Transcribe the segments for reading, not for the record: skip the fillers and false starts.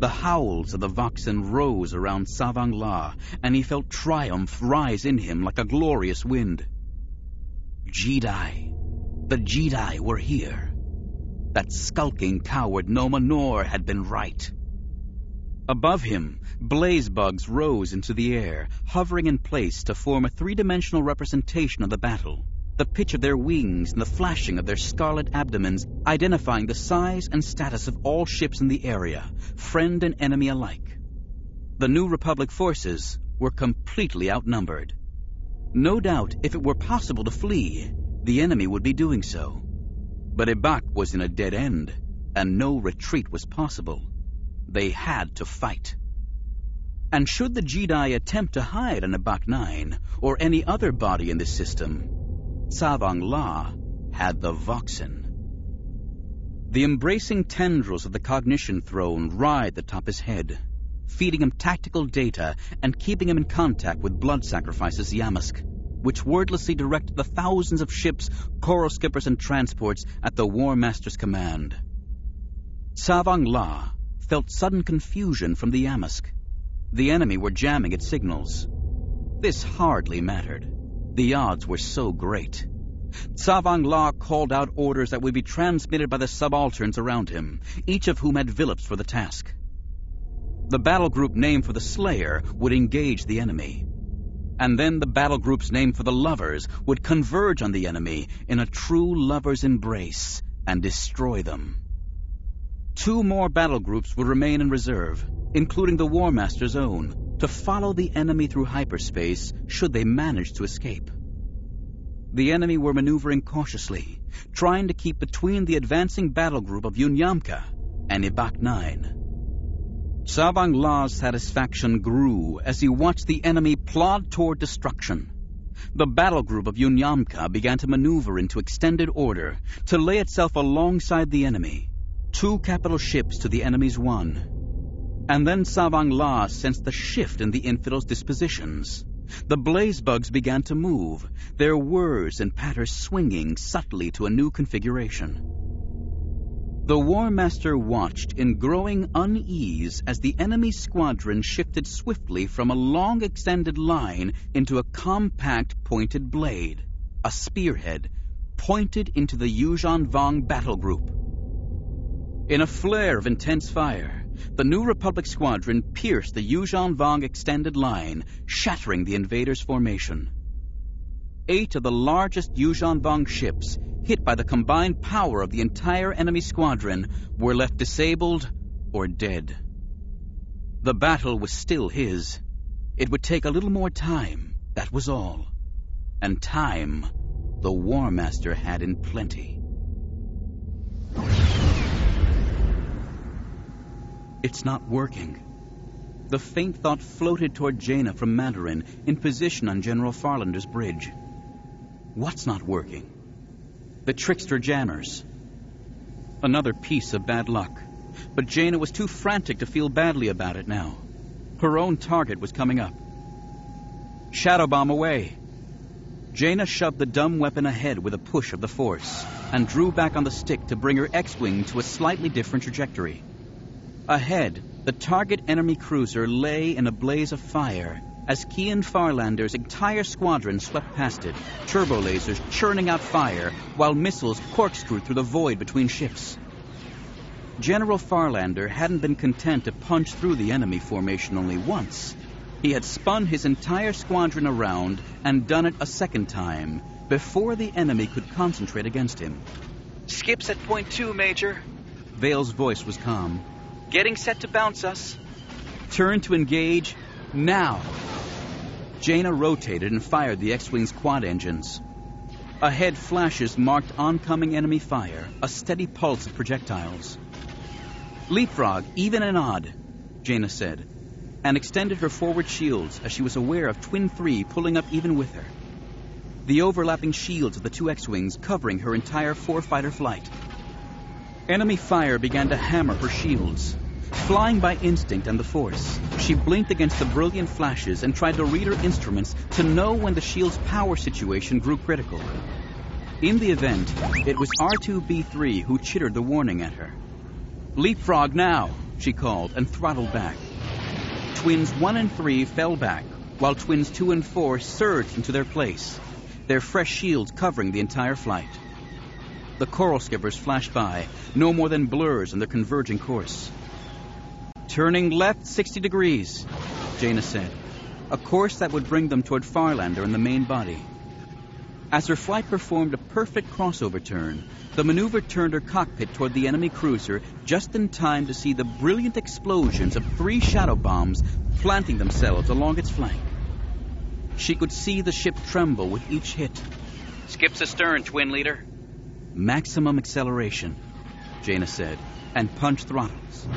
The howls of the Voxen rose around Savang La, and he felt triumph rise in him like a glorious wind. Jedi. The Jedi were here. That skulking coward Noma Nor had been right. Above him, blaze bugs rose into the air, hovering in place to form a three-dimensional representation of the battle. The pitch of their wings and the flashing of their scarlet abdomens identifying the size and status of all ships in the area, friend and enemy alike. The New Republic forces were completely outnumbered. No doubt, if it were possible to flee, the enemy would be doing so. But Ibak was in a dead end, and no retreat was possible. They had to fight. And should the Jedi attempt to hide on Ibak 9, or any other body in the system, Savang La had the Voxen. The embracing tendrils of the cognition throne writhed atop his head, feeding him tactical data and keeping him in contact with blood sacrifices Yamsk, which wordlessly directed the thousands of ships, coral skippers, and transports at the War Master's command. Savang La felt sudden confusion from the Yamsk. The enemy were jamming its signals. This hardly mattered. The odds were so great. Savang La called out orders that would be transmitted by the subalterns around him, each of whom had Villips for the task. The battle group name for the Slayer would engage the enemy. And then the battle group's name for the Lovers would converge on the enemy in a true lover's embrace and destroy them. 2 more battle groups would remain in reserve, including the War Master's own, to follow the enemy through hyperspace should they manage to escape. The enemy were maneuvering cautiously, trying to keep between the advancing battle group of Unyamka and Ibak 9. Savang La's satisfaction grew as he watched the enemy plod toward destruction. The battle group of Unyamka began to maneuver into extended order to lay itself alongside the enemy, 2 capital ships to the enemy's 1. And then Savang La sensed the shift in the infidels' dispositions. The blaze bugs began to move, their whirs and patters swinging subtly to a new configuration. The War Master watched in growing unease as the enemy squadron shifted swiftly from a long extended line into a compact pointed blade, a spearhead, pointed into the Yuuzhan Vong battle group. In a flare of intense fire, the New Republic squadron pierced the Yuuzhan Vong extended line, shattering the invaders' formation. 8 of the largest Yuuzhan Vong ships, hit by the combined power of the entire enemy squadron, were left disabled or dead. The battle was still his. It would take a little more time, that was all. And time, the War Master had in plenty. It's not working. The faint thought floated toward Jaina from Mandarin in position on General Farlander's bridge. What's not working? The trickster jammers. Another piece of bad luck. But Jaina was too frantic to feel badly about it now. Her own target was coming up. Shadow bomb away. Jaina shoved the dumb weapon ahead with a push of the Force and drew back on the stick to bring her X-Wing to a slightly different trajectory. Ahead, the target enemy cruiser lay in a blaze of fire as Kian Farlander's entire squadron swept past it, turbo lasers churning out fire while missiles corkscrewed through the void between ships. General Farlander hadn't been content to punch through the enemy formation only once. He had spun his entire squadron around and done it a second time before the enemy could concentrate against him. Skips at point 2, Major. Vale's voice was calm. Getting set to bounce us. Turn to engage now. Jaina rotated and fired the X-Wing's quad engines. Ahead, flashes marked oncoming enemy fire, a steady pulse of projectiles. Leapfrog, even and odd, Jaina said, and extended her forward shields as she was aware of Twin 3 pulling up even with her. The overlapping shields of the 2 X-Wings covering her entire 4-fighter flight. Enemy fire began to hammer her shields. Flying by instinct and the Force, she blinked against the brilliant flashes and tried to read her instruments to know when the shield's power situation grew critical. In the event, it was R2-B3 who chittered the warning at her. Leapfrog now! she called, and throttled back. Twins 1 and 3 fell back, while twins 2 and 4 surged into their place, their fresh shields covering the entire flight. The coral skippers flashed by, no more than blurs in their converging course. "Turning left 60 degrees, Jaina said, a course that would bring them toward Farlander and the main body. As her flight performed a perfect crossover turn, the maneuver turned her cockpit toward the enemy cruiser just in time to see the brilliant explosions of 3 shadow bombs planting themselves along its flank. She could see the ship tremble with each hit. "Skips astern, twin leader." "Maximum acceleration," Jaina said, and punched throttles.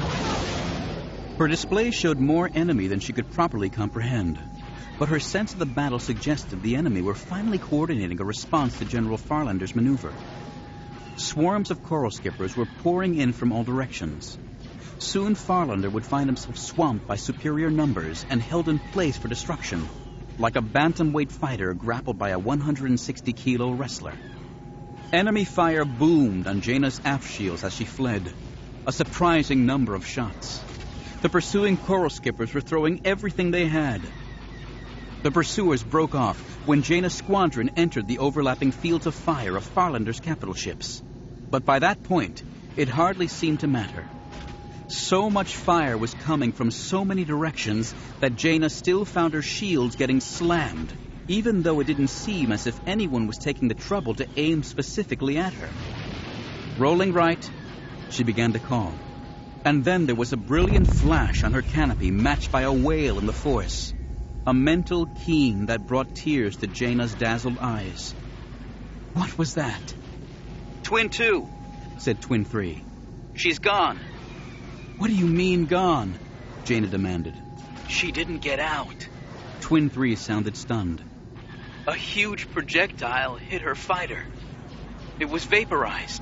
Her display showed more enemy than she could properly comprehend, but her sense of the battle suggested the enemy were finally coordinating a response to General Farlander's maneuver. Swarms of coral skippers were pouring in from all directions. Soon Farlander would find himself swamped by superior numbers and held in place for destruction, like a bantamweight fighter grappled by a 160-kilo wrestler. Enemy fire boomed on Jaina's aft shields as she fled, a surprising number of shots. The pursuing coral skippers were throwing everything they had. The pursuers broke off when Jaina's squadron entered the overlapping fields of fire of Farlander's capital ships. But by that point, it hardly seemed to matter. So much fire was coming from so many directions that Jaina still found her shields getting slammed, even though it didn't seem as if anyone was taking the trouble to aim specifically at her. "Rolling right," she began to call. And then there was a brilliant flash on her canopy matched by a wail in the force. A mental keen that brought tears to Jaina's dazzled eyes. What was that? "Twin 2, said Twin 3. "She's gone." "What do you mean, gone?" Jaina demanded. "She didn't get out. Twin 3 sounded stunned. A huge projectile hit her fighter. It was vaporized."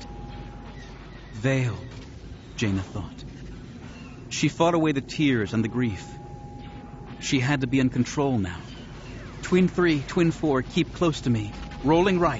Veil, Jaina thought. She fought away the tears and the grief. She had to be in control now. "Twin 3, Twin 4, keep close to me. Rolling right."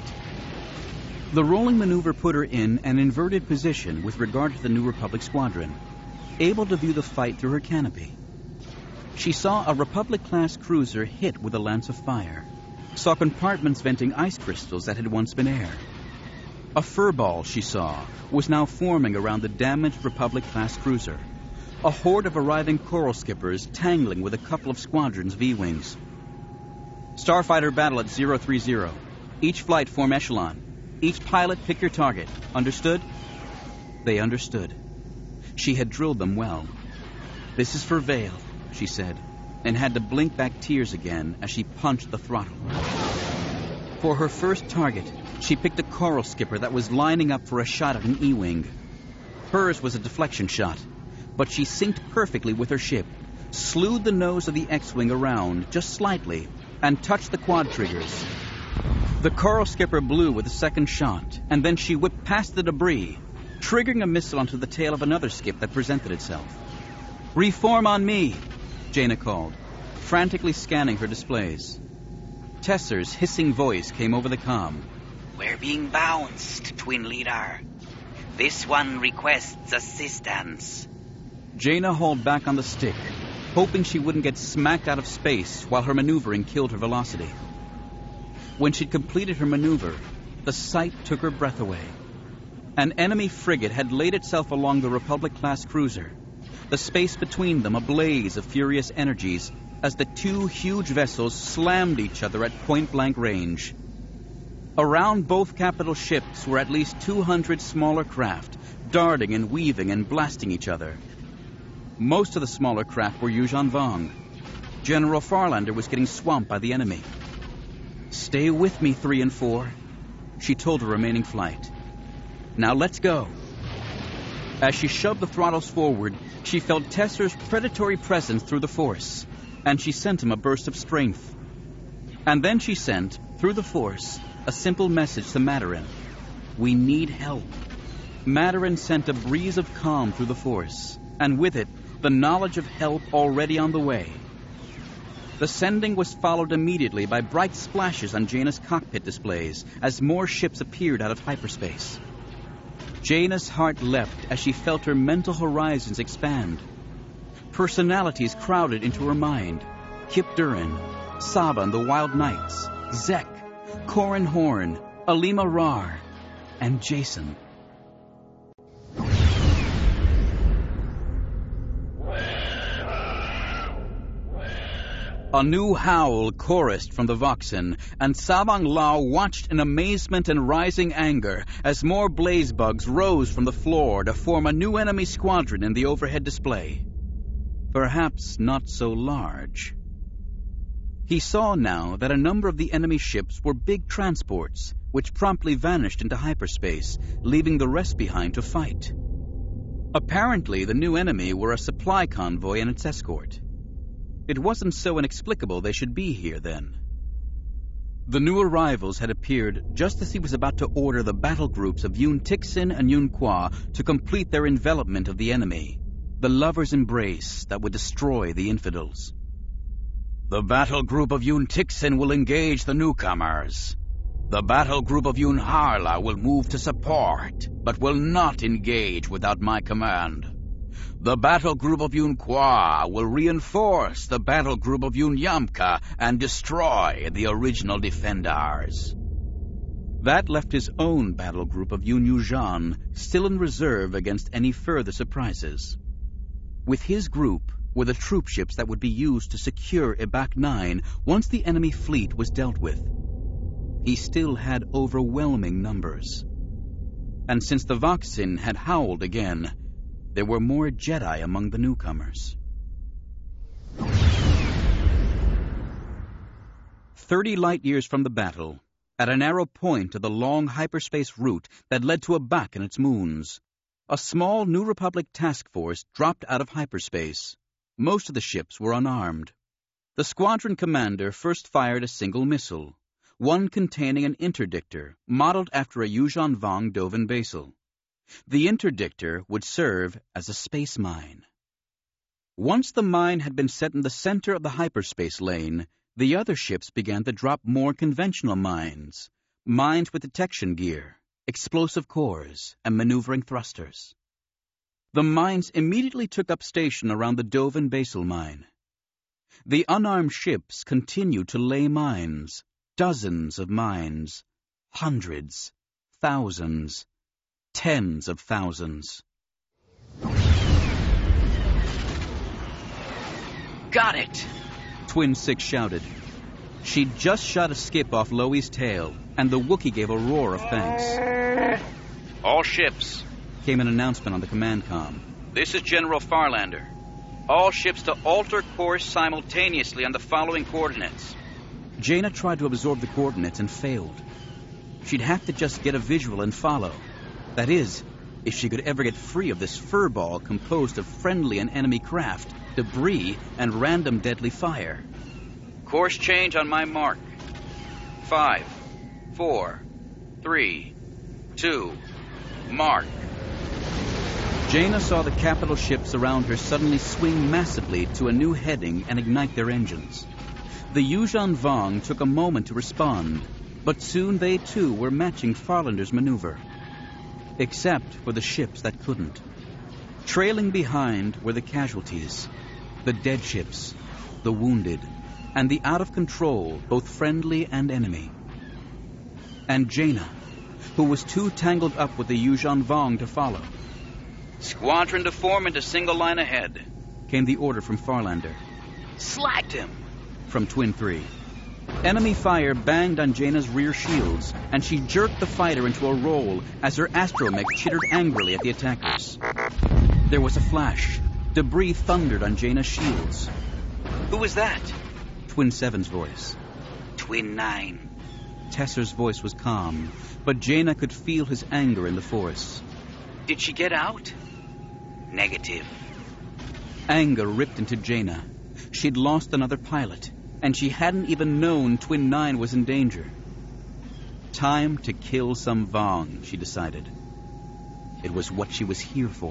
The rolling maneuver put her in an inverted position with regard to the New Republic squadron, able to view the fight through her canopy. She saw a Republic-class cruiser hit with a lance of fire, saw compartments venting ice crystals that had once been air. A furball, she saw, was now forming around the damaged Republic-class cruiser, a horde of arriving coral skippers tangling with a couple of squadrons of E-wings. "Starfighter battle at 030. Each flight form echelon. Each pilot pick your target. Understood?" They understood. She had drilled them well. "This is for Veil," she said, and had to blink back tears again as she punched the throttle. For her first target, she picked a coral skipper that was lining up for a shot at an E-wing. Hers was a deflection shot, but she synced perfectly with her ship, slewed the nose of the X-wing around just slightly, and touched the quad triggers. The coral skipper blew with a second shot, and then she whipped past the debris, triggering a missile onto the tail of another skip that presented itself. "Reform on me," Jaina called, frantically scanning her displays. Tesser's hissing voice came over the comm. "We're being bounced, twin leader. This one requests assistance." Jaina hauled back on the stick, hoping she wouldn't get smacked out of space while her maneuvering killed her velocity. When she'd completed her maneuver, the sight took her breath away. An enemy frigate had laid itself along the Republic-class cruiser, the space between them a blaze of furious energies as the two huge vessels slammed each other at point-blank range. Around both capital ships were at least 200 smaller craft, darting and weaving and blasting each other. Most of the smaller craft were Yuuzhan Vong. General Farlander was getting swamped by the enemy. "Stay with me, 3 and 4, she told her remaining flight. "Now let's go." As she shoved the throttles forward, she felt Tesser's predatory presence through the force, and she sent him a burst of strength. And then she sent, through the force, a simple message to Madarin. "We need help." Madarin sent a breeze of calm through the force, and with it, the knowledge of help already on the way. The sending was followed immediately by bright splashes on Jaina's cockpit displays as more ships appeared out of hyperspace. Jaina's heart leapt as she felt her mental horizons expand. Personalities crowded into her mind. Kip Durin, Saban the Wild Knights, Zek, Corin Horn, Alima Rar, and Jason. A new howl chorused from the Voxen, and Savang Lao watched in amazement and rising anger as more blaze bugs rose from the floor to form a new enemy squadron in the overhead display. Perhaps not so large. He saw now that a number of the enemy ships were big transports, which promptly vanished into hyperspace, leaving the rest behind to fight. Apparently, the new enemy were a supply convoy and its escort. It wasn't so inexplicable they should be here, then. The new arrivals had appeared just as he was about to order the battle groups of Yun Tixin and Yun Kwa to complete their envelopment of the enemy, the lover's embrace that would destroy the infidels. The battle group of Yun Tixin will engage the newcomers. The battle group of Yun Harla will move to support, but will not engage without my command. The battle group of Yun Kwa will reinforce the battle group of Yun Yamka and destroy the original defenders. That left his own battle group of Yun Yuuzhan still in reserve against any further surprises. With his group were the troop ships that would be used to secure Ibak 9 once the enemy fleet was dealt with. He still had overwhelming numbers. And since the Voxen had howled again, there were more Jedi among the newcomers. 30 light-years from the battle, at a narrow point of the long hyperspace route that led to Ibak and its moons, a small New Republic task force dropped out of hyperspace. Most of the ships were unarmed. The squadron commander first fired a single missile, one containing an interdictor modeled after a Yuuzhan Vong Dovin Basal. The interdictor would serve as a space mine. Once the mine had been set in the center of the hyperspace lane, the other ships began to drop more conventional mines, mines with detection gear, explosive cores, and maneuvering thrusters. The mines immediately took up station around the Dovin Basal mine. The unarmed ships continued to lay mines, dozens of mines, hundreds, thousands, tens of thousands. Got it! Twin 6 shouted. She'd just shot a skip off Loe's tail, and the Wookiee gave a roar of thanks. All ships, Came an announcement on the command comm. this is General Farlander. All ships to alter course simultaneously on the following coordinates. Jaina tried to absorb the coordinates and failed. She'd have to just get a visual and follow. That is, if she could ever get free of this furball composed of friendly and enemy craft, debris, and random deadly fire. Course change on my mark. 5, 4, 3, 2, mark. Jaina saw the capital ships around her suddenly swing massively to a new heading and ignite their engines. The Yuuzhan Vong took a moment to respond, but soon they too were matching Farlander's maneuver. Except for the ships that couldn't. Trailing behind were the casualties, the dead ships, the wounded, and the out of control, both friendly and enemy. And Jaina, who was too tangled up with the Yuuzhan Vong to follow. Squadron to form into single line ahead. Came the order from Farlander. Slacked him. From Twin 3. Enemy fire banged on Jaina's rear shields, and she jerked the fighter into a roll as her astromech chittered angrily at the attackers. There was a flash. Debris thundered on Jaina's shields. Who was that? Twin 7's voice. Twin 9. Tesser's voice was calm, but Jaina could feel his anger in the force. Did she get out? Negative. Anger ripped into Jaina. She'd lost another pilot, and she hadn't even known Twin 9 was in danger. Time to kill some Vong, she decided. It was what she was here for.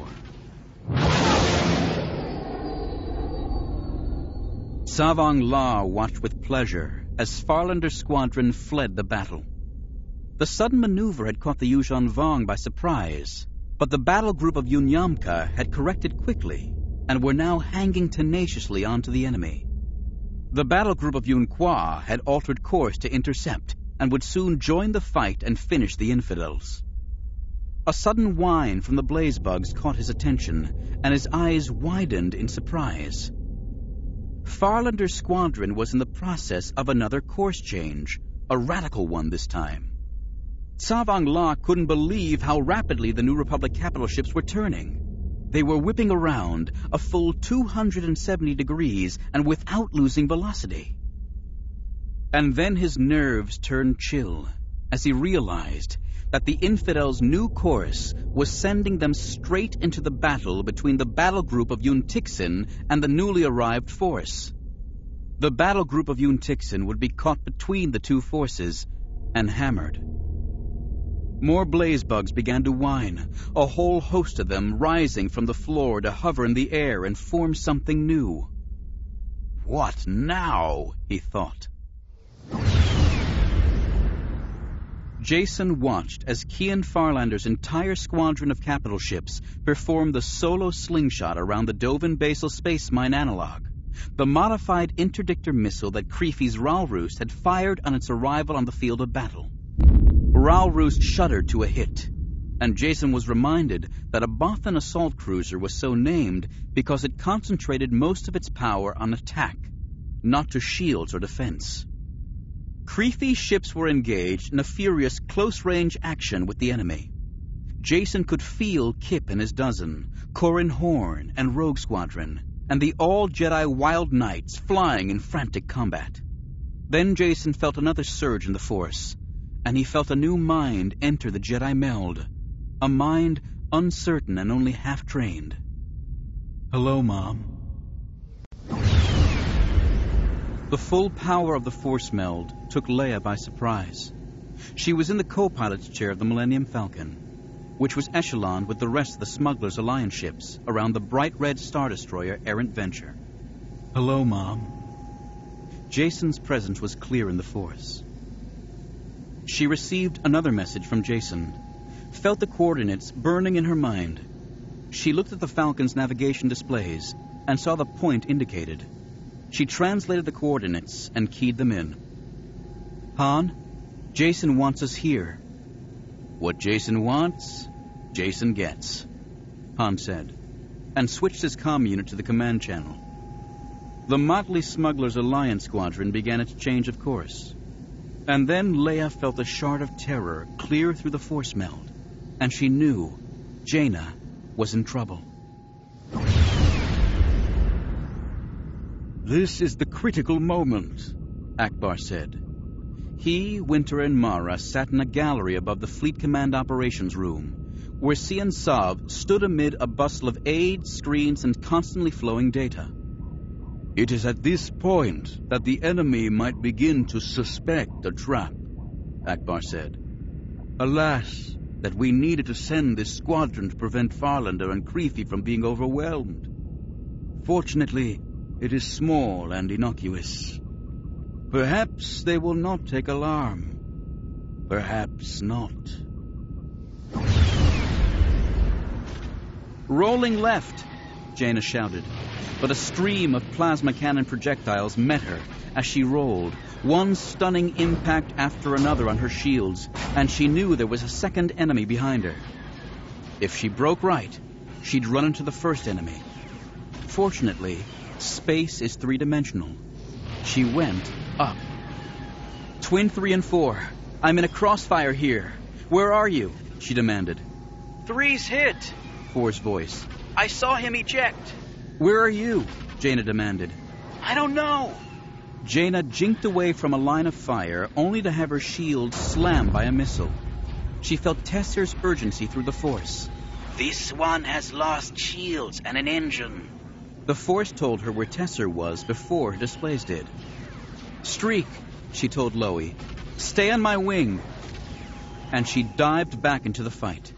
Savang La watched with pleasure as Farlander's squadron fled the battle. The sudden maneuver had caught the Yuuzhan Vong by surprise, But the battle group of Unyamka had corrected quickly and were now hanging tenaciously onto the enemy. The battle group of Yunqua had altered course to intercept and would soon join the fight and finish the infidels. A sudden whine from the blaze bugs caught his attention, and his eyes widened in surprise. Farlander's squadron was in the process of another course change, a radical one this time. Savang La couldn't believe how rapidly the New Republic capital ships were turning. They were whipping around a full 270 degrees and without losing velocity. And then his nerves turned chill as he realized that the infidels' new course was sending them straight into the battle between the battle group of Yuntixin and the newly arrived force. The battle group of Yuntixin would be caught between the two forces and hammered. More blaze bugs began to whine, a whole host of them rising from the floor to hover in the air and form something new. What now? He thought. Jason watched as Kian Farlander's entire squadron of capital ships performed the solo slingshot around the Dovin Basal space mine analog, the modified interdictor missile that Creepy's Ralroost had fired on its arrival on the field of battle. Ralroost shuddered to a hit, and Jason was reminded that a Bothan assault cruiser was so named because it concentrated most of its power on attack, not to shields or defense. Creepy's ships were engaged in a furious close-range action with the enemy. Jason could feel Kip and his dozen, Corrin Horn and Rogue Squadron, and the all-Jedi Wild Knights flying in frantic combat. Then Jason felt another surge in the Force, and he felt a new mind enter the Jedi meld, a mind uncertain and only half-trained. "Hello, Mom." The full power of the Force meld took Leia by surprise. She was in the co-pilot's chair of the Millennium Falcon, which was echeloned with the rest of the Smuggler's Alliance ships around the bright red Star Destroyer Errant Venture. "Hello, Mom." Jason's presence was clear in the Force. She received another message from Jason, felt the coordinates burning in her mind. She looked at the Falcon's navigation displays and saw the point indicated. She translated the coordinates and keyed them in. "Han, Jason wants us here." "What Jason wants, Jason gets," Han said, and switched his comm unit to the command channel. The motley Smuggler's Alliance squadron began its change of course. And then Leia felt a shard of terror clear through the Force meld, and she knew Jaina was in trouble. "This is the critical moment," Akbar said. He, Winter, and Mara sat in a gallery above the Fleet Command Operations Room, where Sian Sav stood amid a bustle of aids, screens, and constantly flowing data. "It is at this point that the enemy might begin to suspect a trap," Akbar said. "Alas, that we needed to send this squadron to prevent Farlander and Creepy from being overwhelmed. Fortunately, it is small and innocuous. Perhaps they will not take alarm. Perhaps not." "Rolling left," Jaina shouted, but a stream of plasma cannon projectiles met her as she rolled, one stunning impact after another on her shields, and she knew there was a second enemy behind her. If she broke right, she'd run into the first enemy. Fortunately, space is three-dimensional. She went up. "Twin 3 and 4, I'm in a crossfire here. Where are you?" she demanded. 3's hit, 4's voice. I saw him eject. "Where are you?" Jaina demanded. I don't know. Jaina jinked away from a line of fire, only to have her shield slammed by a missile. She felt Tesser's urgency through the Force. This one has lost shields and an engine. The Force told her where Tesser was before her displays did. "Streak," she told Loey. "Stay on my wing." And she dived back into the fight.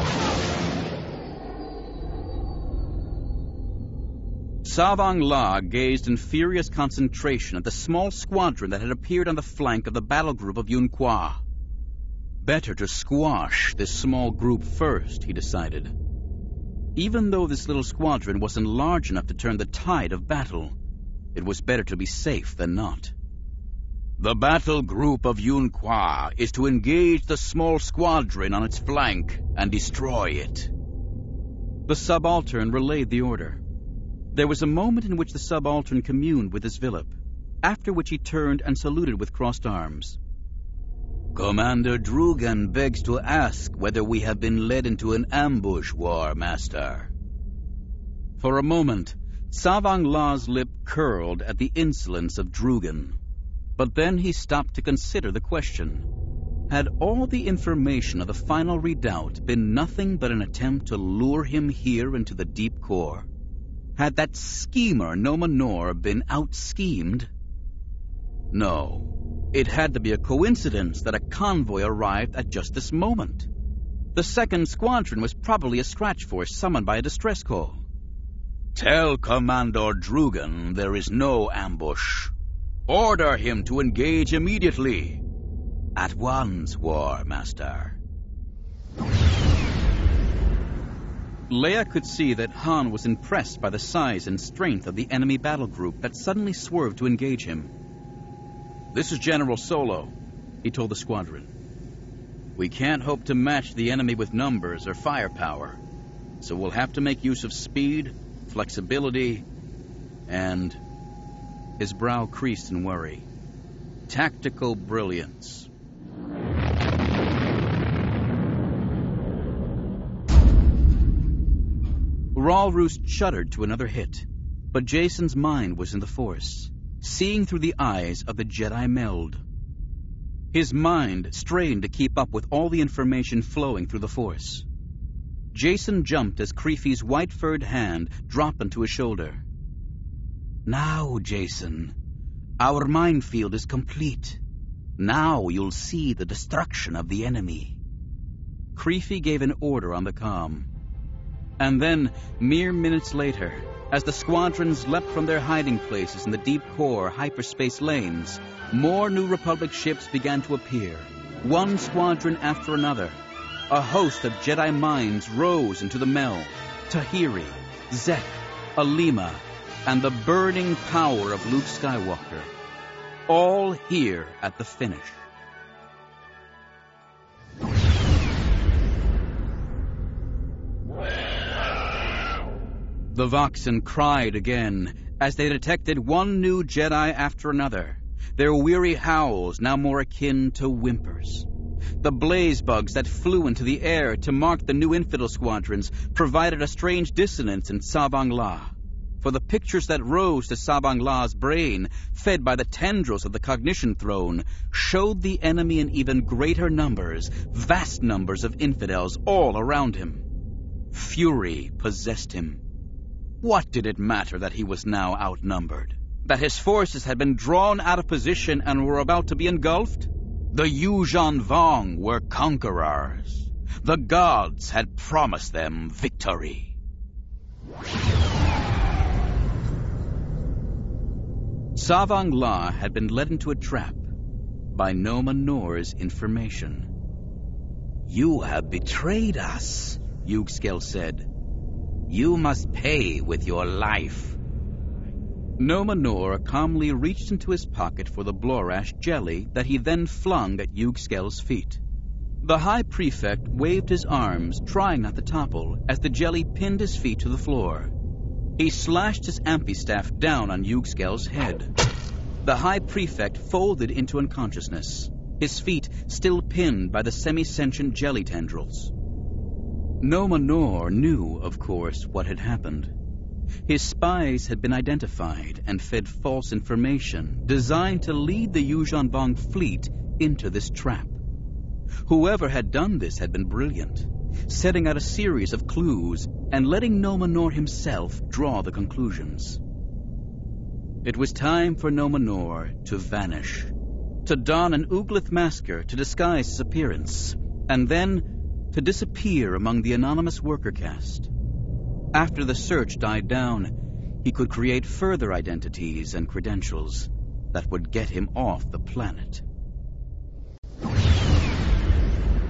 Savang La gazed in furious concentration at the small squadron that had appeared on the flank of the battle group of Yunqua. better to squash this small group first, he decided. Even though this little squadron wasn't large enough to turn the tide of battle, it was better to be safe than not. The battle group of Yun Kwa is to engage the small squadron on its flank and destroy it. The subaltern relayed the order. There was a moment in which the subaltern communed with his Philip, after which he turned and saluted with crossed arms. Commander Drugan begs to ask whether we have been led into an ambush, War Master. For a moment, Savang La's lip curled at the insolence of Drugan, but then he stopped to consider the question. Had all the information of the final redoubt been nothing but an attempt to lure him here into the deep core? Had that schemer Noma Nor been out-schemed? No, it had to be a coincidence that a convoy arrived at just this moment. The second squadron was probably a scratch force summoned by a distress call. Tell Commander Drugan there is no ambush. Order him to engage immediately. At once, War Master. Leia could see that Han was impressed by the size and strength of the enemy battle group that suddenly swerved to engage him. "This is General Solo," he told the squadron. "We can't hope to match the enemy with numbers or firepower, so we'll have to make use of speed, flexibility, and..." His brow creased in worry. "Tactical brilliance." Raul Roos shuddered to another hit, but Jacen's mind was in the Force, seeing through the eyes of the Jedi meld. His mind strained to keep up with all the information flowing through the Force. Jacen jumped as Creefy's white-furred hand dropped onto his shoulder. "Now, Jacen, our minefield is complete. Now you'll see the destruction of the enemy." Creefy gave an order on the comm. And then, mere minutes later, as the squadrons leapt from their hiding places in the deep core hyperspace lanes, more New Republic ships began to appear, one squadron after another. A host of Jedi minds rose into the meld: Tahiri, Zek, Alima, and the burning power of Luke Skywalker. All here at the finish. The Voxen cried again as they detected one new Jedi after another, their weary howls now more akin to whimpers. The blaze bugs that flew into the air to mark the new infidel squadrons provided a strange dissonance in Savang La, for the pictures that rose to Savang La's brain, fed by the tendrils of the cognition throne, showed the enemy in even greater numbers, vast numbers of infidels all around him. Fury possessed him. What did it matter that he was now outnumbered? That his forces had been drawn out of position and were about to be engulfed? The Yuuzhan Vong were conquerors. The gods had promised them victory. Savang La had been led into a trap by Noma Nor's information. "You have betrayed us," Yugskel said. "You must pay with your life." Noma Nor calmly reached into his pocket for the Blorash jelly that he then flung at Yugskel's feet. The High Prefect waved his arms, trying not to topple, as the jelly pinned his feet to the floor. He slashed his amphistaff down on Yugskel's head. The High Prefect folded into unconsciousness, his feet still pinned by the semi-sentient jelly tendrils. Noma Nor knew, of course, what had happened. His spies had been identified and fed false information designed to lead the Yuuzhan Vong fleet into this trap. Whoever had done this had been brilliant, setting out a series of clues and letting Noma Nor himself draw the conclusions. It was time for Noma Nor to vanish, to don an Uglith masker to disguise his appearance, and then to disappear among the anonymous worker caste. After the search died down, he could create further identities and credentials that would get him off the planet.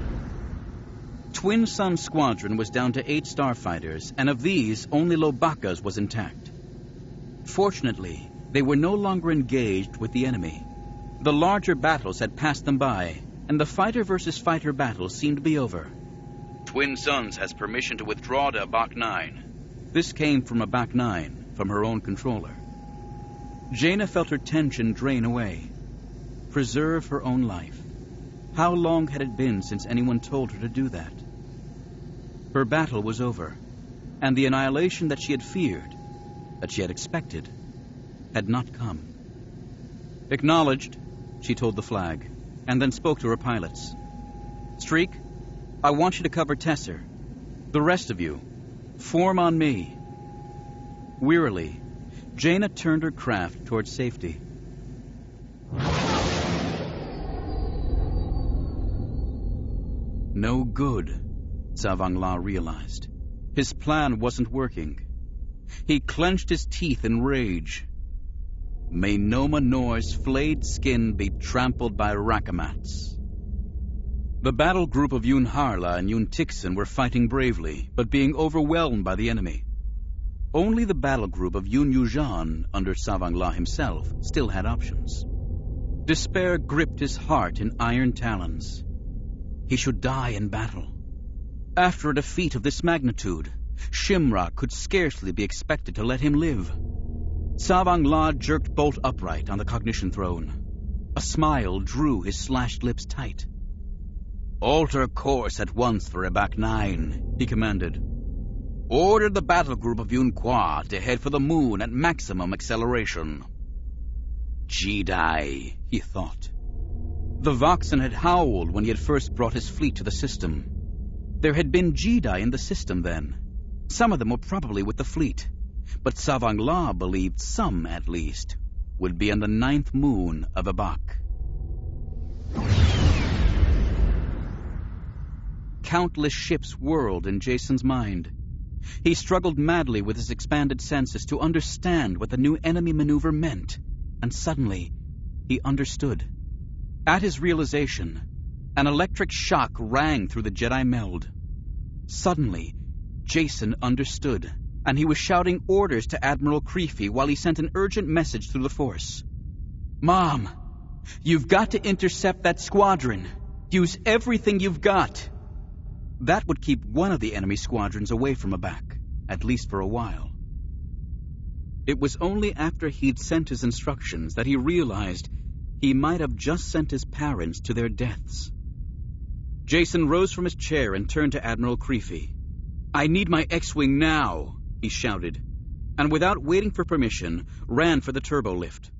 Twin Sun Squadron was down to 8 starfighters, and of these, only Lobaka's was intact. Fortunately, they were no longer engaged with the enemy. The larger battles had passed them by, and the fighter versus fighter battle seemed to be over. Twin Suns has permission to withdraw to Abak 9. This came from Abak 9, from her own controller. Jaina felt her tension drain away. Preserve her own life. How long had it been since anyone told her to do that? Her battle was over, and the annihilation that she had feared, that she had expected, had not come. Acknowledged, she told the flag, and then spoke to her pilots. Streak, I want you to cover Tesser. The rest of you, form on me. Wearily, Jaina turned her craft towards safety. No good, Savang La realized. His plan wasn't working. He clenched his teeth in rage. May Noma Nor's flayed skin be trampled by Rakamats. The battle group of Yun Harla and Yun Tixon were fighting bravely, but being overwhelmed by the enemy. Only the battle group of Yun Yujan, under Savang La himself, still had options. Despair gripped his heart in iron talons. He should die in battle. After a defeat of this magnitude, Shimra could scarcely be expected to let him live. Savang La jerked bolt upright on the cognition throne. A smile drew his slashed lips tight. Alter course at once for Abak 9, he commanded. Order the battle group of Yun Kwa to head for the moon at maximum acceleration. Jedi, he thought. The Voxan had howled when he had first brought his fleet to the system. There had been Jedi in the system then. Some of them were probably with the fleet, but Savang La believed some, at least, would be on the 9th moon of Abak. Countless ships whirled in Jason's mind. He struggled madly with his expanded senses to understand what the new enemy maneuver meant, and suddenly he understood. At his realization, an electric shock rang through the Jedi meld. Suddenly, Jason understood, and he was shouting orders to Admiral Creefy while he sent an urgent message through the Force. Mom, you've got to intercept that squadron. Use everything you've got. That would keep one of the enemy squadrons away from Abak, at least for a while. It was only after he'd sent his instructions that he realized he might have just sent his parents to their deaths. Jason rose from his chair and turned to Admiral Creefy. I need my X-Wing now, he shouted, and without waiting for permission, ran for the turbo lift.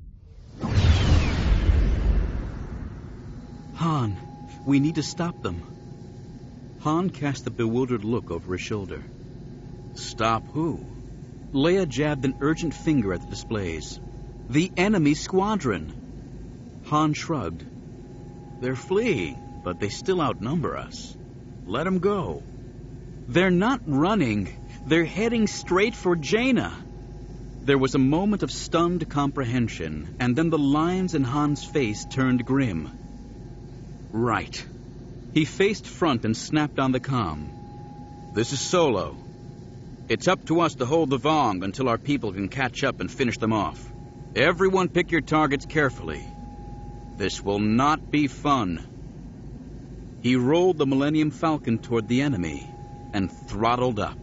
Han, we need to stop them. Han cast a bewildered look over his shoulder. Stop who? Leia jabbed an urgent finger at the displays. The enemy squadron. Han shrugged. They're fleeing, but they still outnumber us. Let them go. They're not running. They're heading straight for Jaina. There was a moment of stunned comprehension, and then the lines in Han's face turned grim. Right. He faced front and snapped on the comm. This is Solo. It's up to us to hold the Vong until our people can catch up and finish them off. Everyone pick your targets carefully. This will not be fun. He rolled the Millennium Falcon toward the enemy and throttled up.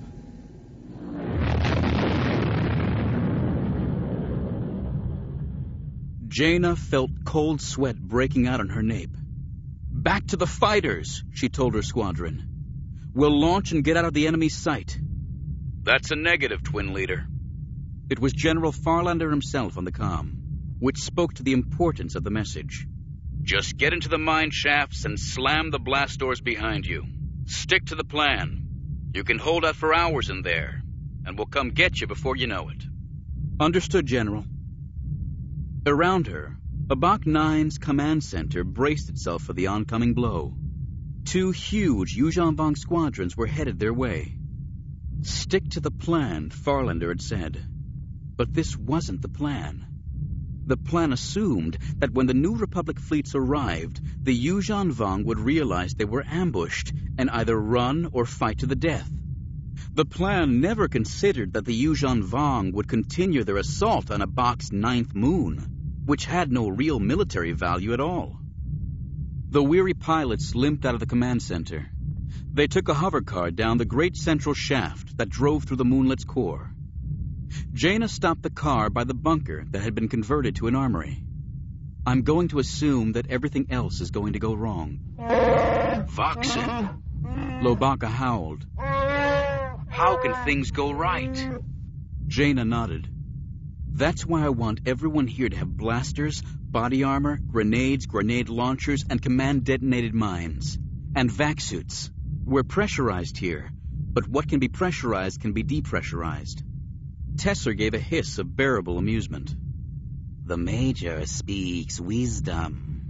Jaina felt cold sweat breaking out on her nape. Back to the fighters, she told her squadron. We'll launch and get out of the enemy's sight. That's a negative, Twin Leader. It was General Farlander himself on the comm, which spoke to the importance of the message. Just get into the mine shafts and slam the blast doors behind you. Stick to the plan. You can hold out for hours in there, and we'll come get you before you know it. Understood, General. Around her, Abak 9's command center braced itself for the oncoming blow. 2 huge Yuuzhan Vong squadrons were headed their way. Stick to the plan, Farlander had said. But this wasn't the plan. The plan assumed that when the New Republic fleets arrived, the Yuuzhan Vong would realize they were ambushed and either run or fight to the death. The plan never considered that the Yuuzhan Vong would continue their assault on Abak's 9th moon, which had no real military value at all. The weary pilots limped out of the command center. They took a hovercar down the great central shaft that drove through the moonlet's core. Jaina stopped the car by the bunker that had been converted to an armory. I'm going to assume that everything else is going to go wrong. Voxen! Lobaka howled. How can things go right? Jaina nodded. That's why I want everyone here to have blasters, body armor, grenades, grenade launchers, and command-detonated mines. And vac suits. We're pressurized here, but what can be pressurized can be depressurized. Tesser gave a hiss of bearable amusement. The Major speaks wisdom.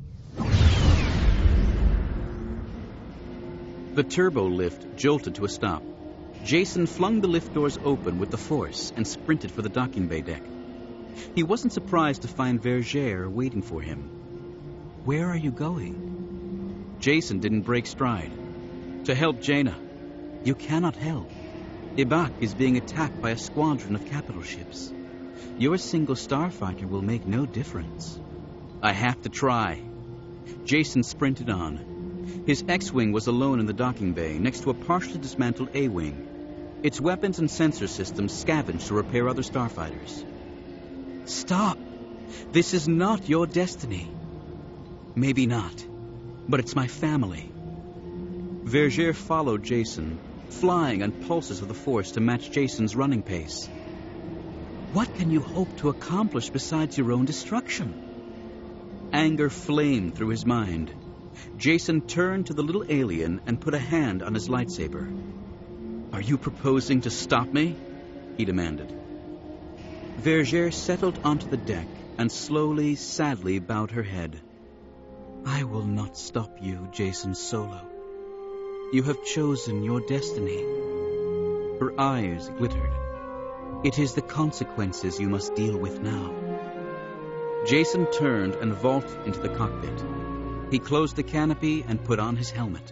The turbo lift jolted to a stop. Jason flung the lift doors open with the force and sprinted for the docking bay deck. He wasn't surprised to find Vergere waiting for him. Where are you going? Jason didn't break stride. To help Jaina. You cannot help. Ibak is being attacked by a squadron of capital ships. Your single starfighter will make no difference. I have to try. Jason sprinted on. His X-Wing was alone in the docking bay next to a partially dismantled A-Wing. Its weapons and sensor systems scavenged to repair other starfighters. Stop! This is not your destiny. Maybe not, but it's my family. Vergere followed Jason, flying on pulses of the Force to match Jason's running pace. What can you hope to accomplish besides your own destruction? Anger flamed through his mind. Jason turned to the little alien and put a hand on his lightsaber. Are you proposing to stop me? He demanded. Vergere settled onto the deck and slowly, sadly bowed her head. I will not stop you, Jason Solo. You have chosen your destiny. Her eyes glittered. It is the consequences you must deal with now. Jason turned and vaulted into the cockpit. He closed the canopy and put on his helmet.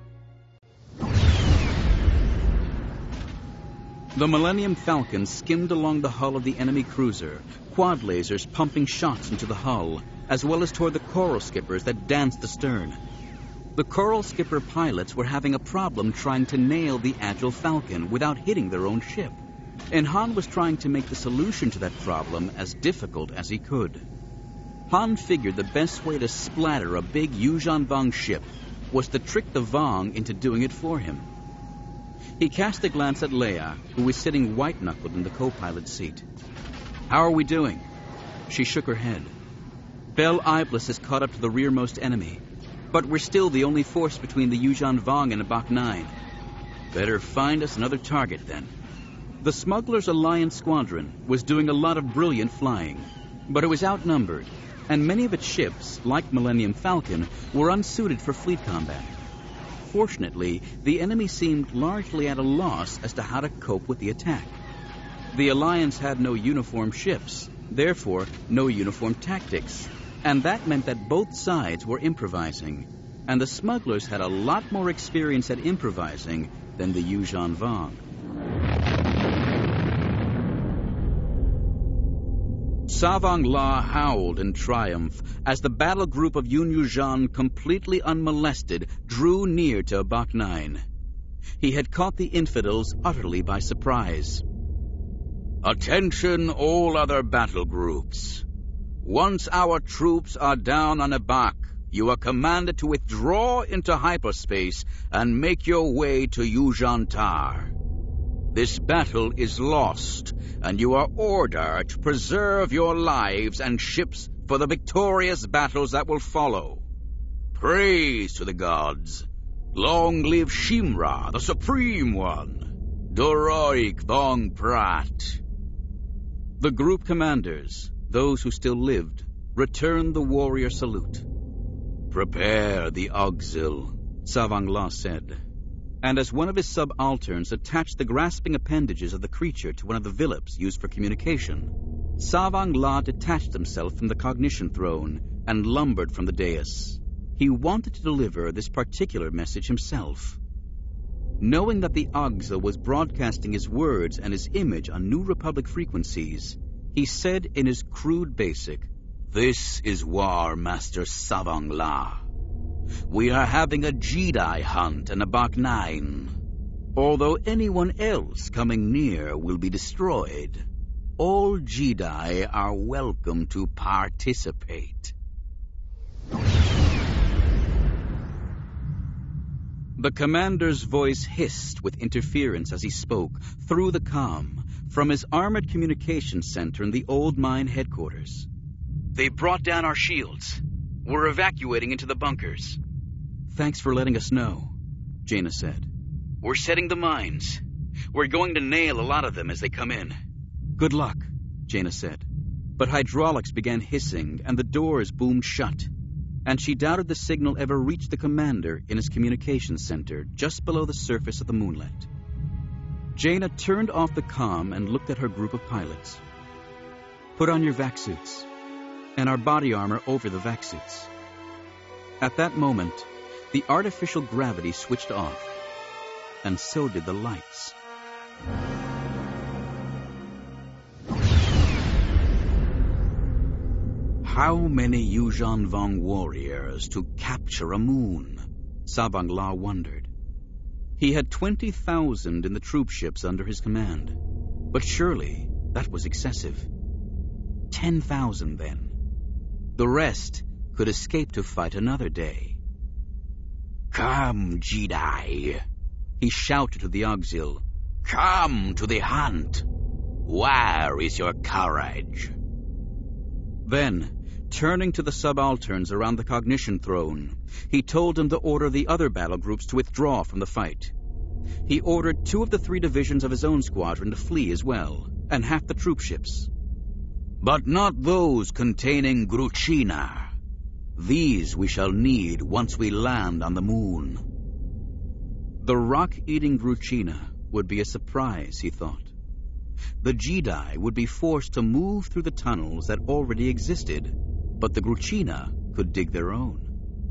The Millennium Falcon skimmed along the hull of the enemy cruiser, quad lasers pumping shots into the hull, as well as toward the Coral Skippers that danced astern. The Coral Skipper pilots were having a problem trying to nail the agile Falcon without hitting their own ship, and Han was trying to make the solution to that problem as difficult as he could. Han figured the best way to splatter a big Yuuzhan Vong ship was to trick the Vong into doing it for him. He cast a glance at Leia, who was sitting white-knuckled in the co-pilot's seat. How are we doing? She shook her head. Bel Iblis has caught up to the rearmost enemy, but we're still the only force between the Yuuzhan Vong and Abak 9. Better find us another target, then. The Smuggler's Alliance squadron was doing a lot of brilliant flying, but it was outnumbered, and many of its ships, like Millennium Falcon, were unsuited for fleet combat. Fortunately, the enemy seemed largely at a loss as to how to cope with the attack. The Alliance had no uniform ships, therefore no uniform tactics, and that meant that both sides were improvising, and the smugglers had a lot more experience at improvising than the Yuuzhan Vong. Savang La howled in triumph as the battle group of Yun Yuuzhan, completely unmolested, drew near to Abak 9. He had caught the infidels utterly by surprise. Attention all other battle groups. Once our troops are down on Abak, you are commanded to withdraw into hyperspace and make your way to Yuuzhan Tar. This battle is lost, and you are ordered to preserve your lives and ships for the victorious battles that will follow. Praise to the gods. Long live Shimra, the Supreme One. Doroik Vong Prat. The group commanders, those who still lived, returned the warrior salute. Prepare the auxil, Savang La said. And as one of his subalterns attached the grasping appendages of the creature to one of the villips used for communication, Savang La detached himself from the cognition throne and lumbered from the dais. He wanted to deliver this particular message himself. Knowing that the Ogzil was broadcasting his words and his image on New Republic frequencies, he said in his crude basic, "This is War Master Savang La. We are having a Jedi hunt and a Bach 9. Although anyone else coming near will be destroyed, all Jedi are welcome to participate." The commander's voice hissed with interference as he spoke, through the comm, from his armored communications center in the old mine headquarters. "They brought down our shields. We're evacuating into the bunkers." "Thanks for letting us know," Jaina said. "We're setting the mines. We're going to nail a lot of them as they come in." "Good luck," Jaina said. But hydraulics began hissing and the doors boomed shut, and she doubted the signal ever reached the commander in his communications center just below the surface of the moonlet. Jaina turned off the comm and looked at her group of pilots. "Put on your vac suits, and our body armor over the vac suits." At that moment, the artificial gravity switched off, and so did the lights. How many Yuuzhan Vong warriors to capture a moon? Savang La wondered. He had 20,000 in the troop ships under his command, but surely that was excessive. 10,000 then. The rest could escape to fight another day. "Come, Jedi," he shouted to the Ogzil. "Come to the hunt. Where is your courage?" Then, turning to the subalterns around the cognition throne, he told them to order the other battle groups to withdraw from the fight. He ordered 2 of the 3 divisions of his own squadron to flee as well, and half the troop ships. But not those containing Gruchina. These we shall need once we land on the moon. The rock-eating Gruchina would be a surprise, he thought. The Jedi would be forced to move through the tunnels that already existed, but the Gruchina could dig their own.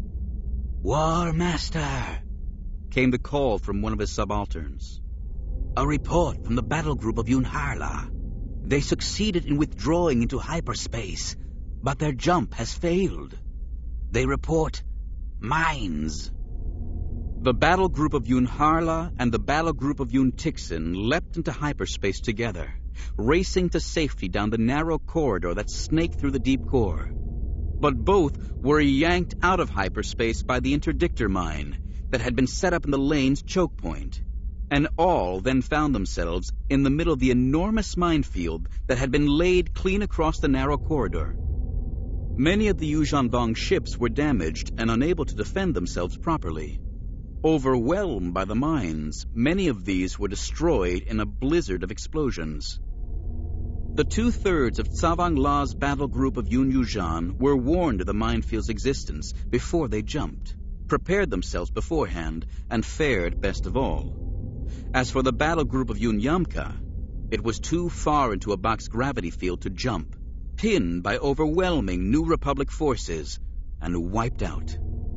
"War Master," came the call from one of his subalterns. "A report from the battle group of Yunharla. They succeeded in withdrawing into hyperspace, but their jump has failed. They report mines." The battle group of Yunharla and the battle group of Yuntixin leapt into hyperspace together, racing to safety down the narrow corridor that snaked through the deep core. But both were yanked out of hyperspace by the interdictor mine that had been set up in the lane's choke point, and all then found themselves in the middle of the enormous minefield that had been laid clean across the narrow corridor. Many of the Yuuzhan Vong ships were damaged and unable to defend themselves properly. Overwhelmed by the mines, many of these were destroyed in a blizzard of explosions. The 2/3 of Savang La's battle group of Yun Yuuzhan were warned of the minefield's existence before they jumped, prepared themselves beforehand, and fared best of all. As for the battle group of Yun Yamka, it was too far into a box gravity field to jump, pinned by overwhelming New Republic forces, and wiped out.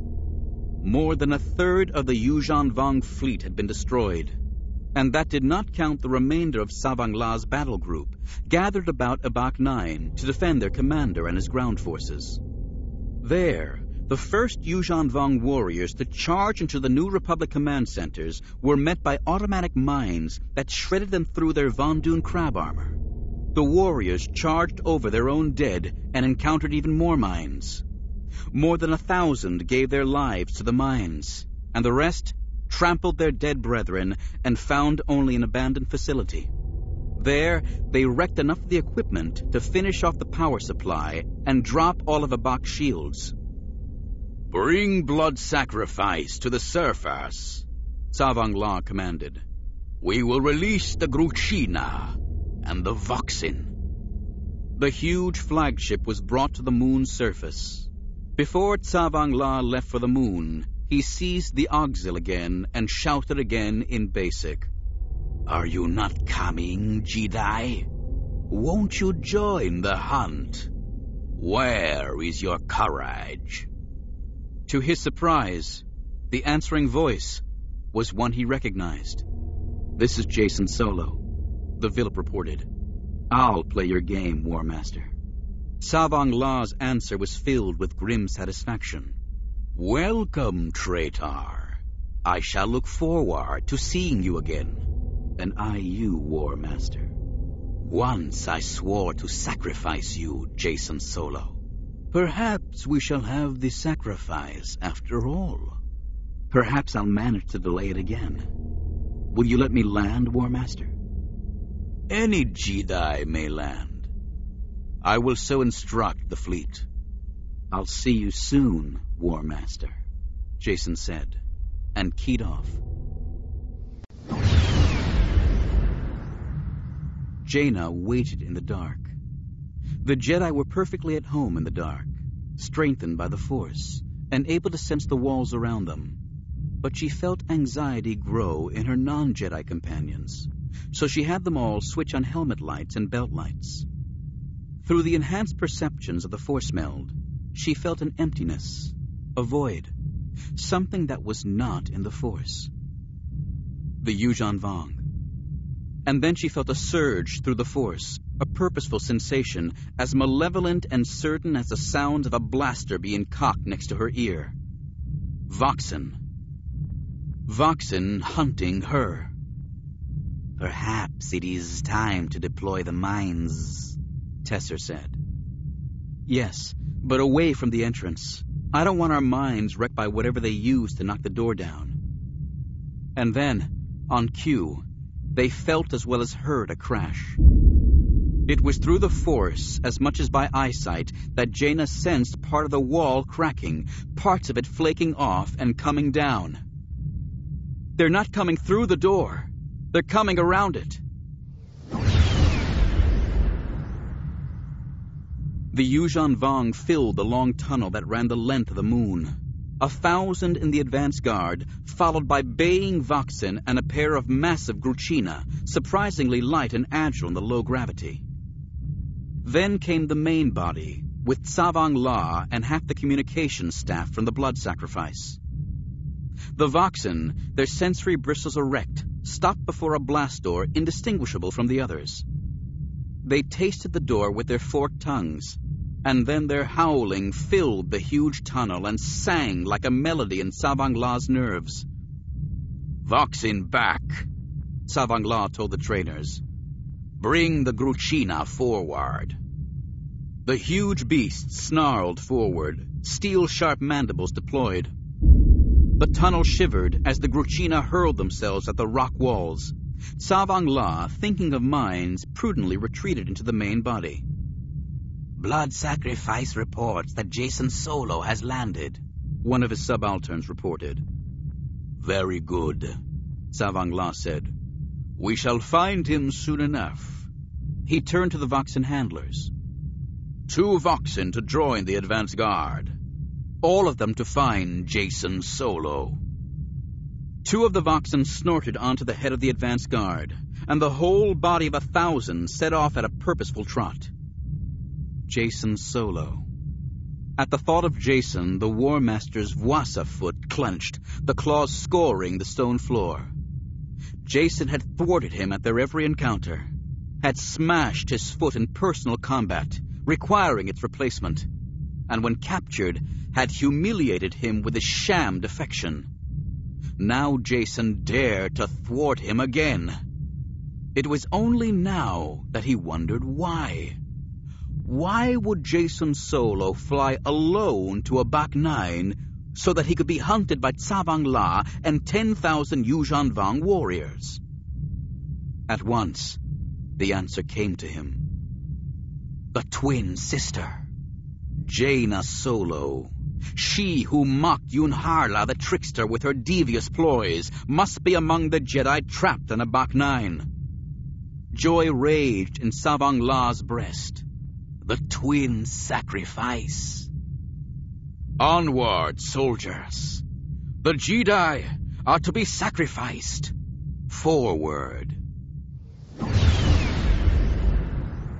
More than 1/3 of the Yuuzhan Vong fleet had been destroyed, and that did not count the remainder of Savang La's battle group, gathered about Abak 9 to defend their commander and his ground forces. There, the first Yuuzhan Vong warriors to charge into the New Republic command centers were met by automatic mines that shredded them through their Von Dune crab armor. The warriors charged over their own dead and encountered even more mines. More than 1,000 gave their lives to the mines, and the rest trampled their dead brethren and found only an abandoned facility. There, they wrecked enough of the equipment to finish off the power supply and drop all of Abak's shields. "Bring blood sacrifice to the surface," Savang La commanded. "We will release the Gruchina and the Voxin." The huge flagship was brought to the moon's surface. Before Savang La left for the moon, he seized the Ogzil again and shouted again in basic. "Are you not coming, Jedi? Won't you join the hunt? Where is your courage?" To his surprise, the answering voice was one he recognized. "This is Jacen Solo," the Vilip reported. "I'll play your game, War Master." Savang La's answer was filled with grim satisfaction. "Welcome, traitor. I shall look forward to seeing you again. And I you, War Master. Once I swore to sacrifice you, Jacen Solo. Perhaps we shall have the sacrifice after all. Perhaps I'll manage to delay it again. Will you let me land, War Master?" "Any Jedi may land. I will so instruct the fleet." "I'll see you soon, War Master," Jacen said, and keyed off. Jaina waited in the dark. The Jedi were perfectly at home in the dark, strengthened by the Force, and able to sense the walls around them. But she felt anxiety grow in her non-Jedi companions, so she had them all switch on helmet lights and belt lights. Through the enhanced perceptions of the Force meld, she felt an emptiness, a void, something that was not in the Force. The Yuuzhan Vong. And then she felt a surge through the Force, a purposeful sensation as malevolent and certain as the sound of a blaster being cocked next to her ear. Voxen. Voxen hunting her. "Perhaps it is time to deploy the mines," Tesser said. "Yes, but away from the entrance. I don't want our mines wrecked by whatever they use to knock the door down." And then, on cue, they felt as well as heard a crash. It was through the Force, as much as by eyesight, that Jaina sensed part of the wall cracking, parts of it flaking off and coming down. They're not coming through the door. They're coming around it. The Yuuzhan Vong filled the long tunnel that ran the length of the moon. 1,000 in the advance guard, followed by baying Voxen and a pair of massive Gruchina, surprisingly light and agile in the low gravity. Then came the main body, with Savang La and half the communications staff from the blood sacrifice. The Voxen, their sensory bristles erect, stopped before a blast door indistinguishable from the others. They tasted the door with their forked tongues, and then their howling filled the huge tunnel and sang like a melody in Savang La's nerves. "Voxen back," Savang La told the trainers. "Bring the Gruchina forward." The huge beasts snarled forward, steel-sharp mandibles deployed. The tunnel shivered as the Gruchina hurled themselves at the rock walls. Savang La, thinking of mines, prudently retreated into the main body. "Blood sacrifice reports that Jacen Solo has landed," one of his subalterns reported. "Very good," Savang La said. "We shall find him soon enough." He turned to the Voxen handlers. 2 Voxen to join the advance guard. All of them to find Jacen Solo. 2 of the Voxen snorted onto the head of the advance guard, and the whole body of 1,000 set off at a purposeful trot. Jacen Solo. At the thought of Jacen, the War Master's Vuasa foot clenched, the claws scoring the stone floor. Jacen had thwarted him at their every encounter, had smashed his foot in personal combat, requiring its replacement, and when captured, had humiliated him with his sham defection. Now Jacen dared to thwart him again. It was only now that he wondered why. Why would Jacen Solo fly alone to a Bak 9 so that he could be hunted by Savang La and 10,000 Yuuzhan Vong warriors? At once, the answer came to him. The twin sister, Jaina Solo. She who mocked Yunharla the trickster with her devious ploys must be among the Jedi trapped in a Bak 9. Joy raged in Savang La's breast. The twin sacrifice. Onward, soldiers. The Jedi are to be sacrificed. Forward.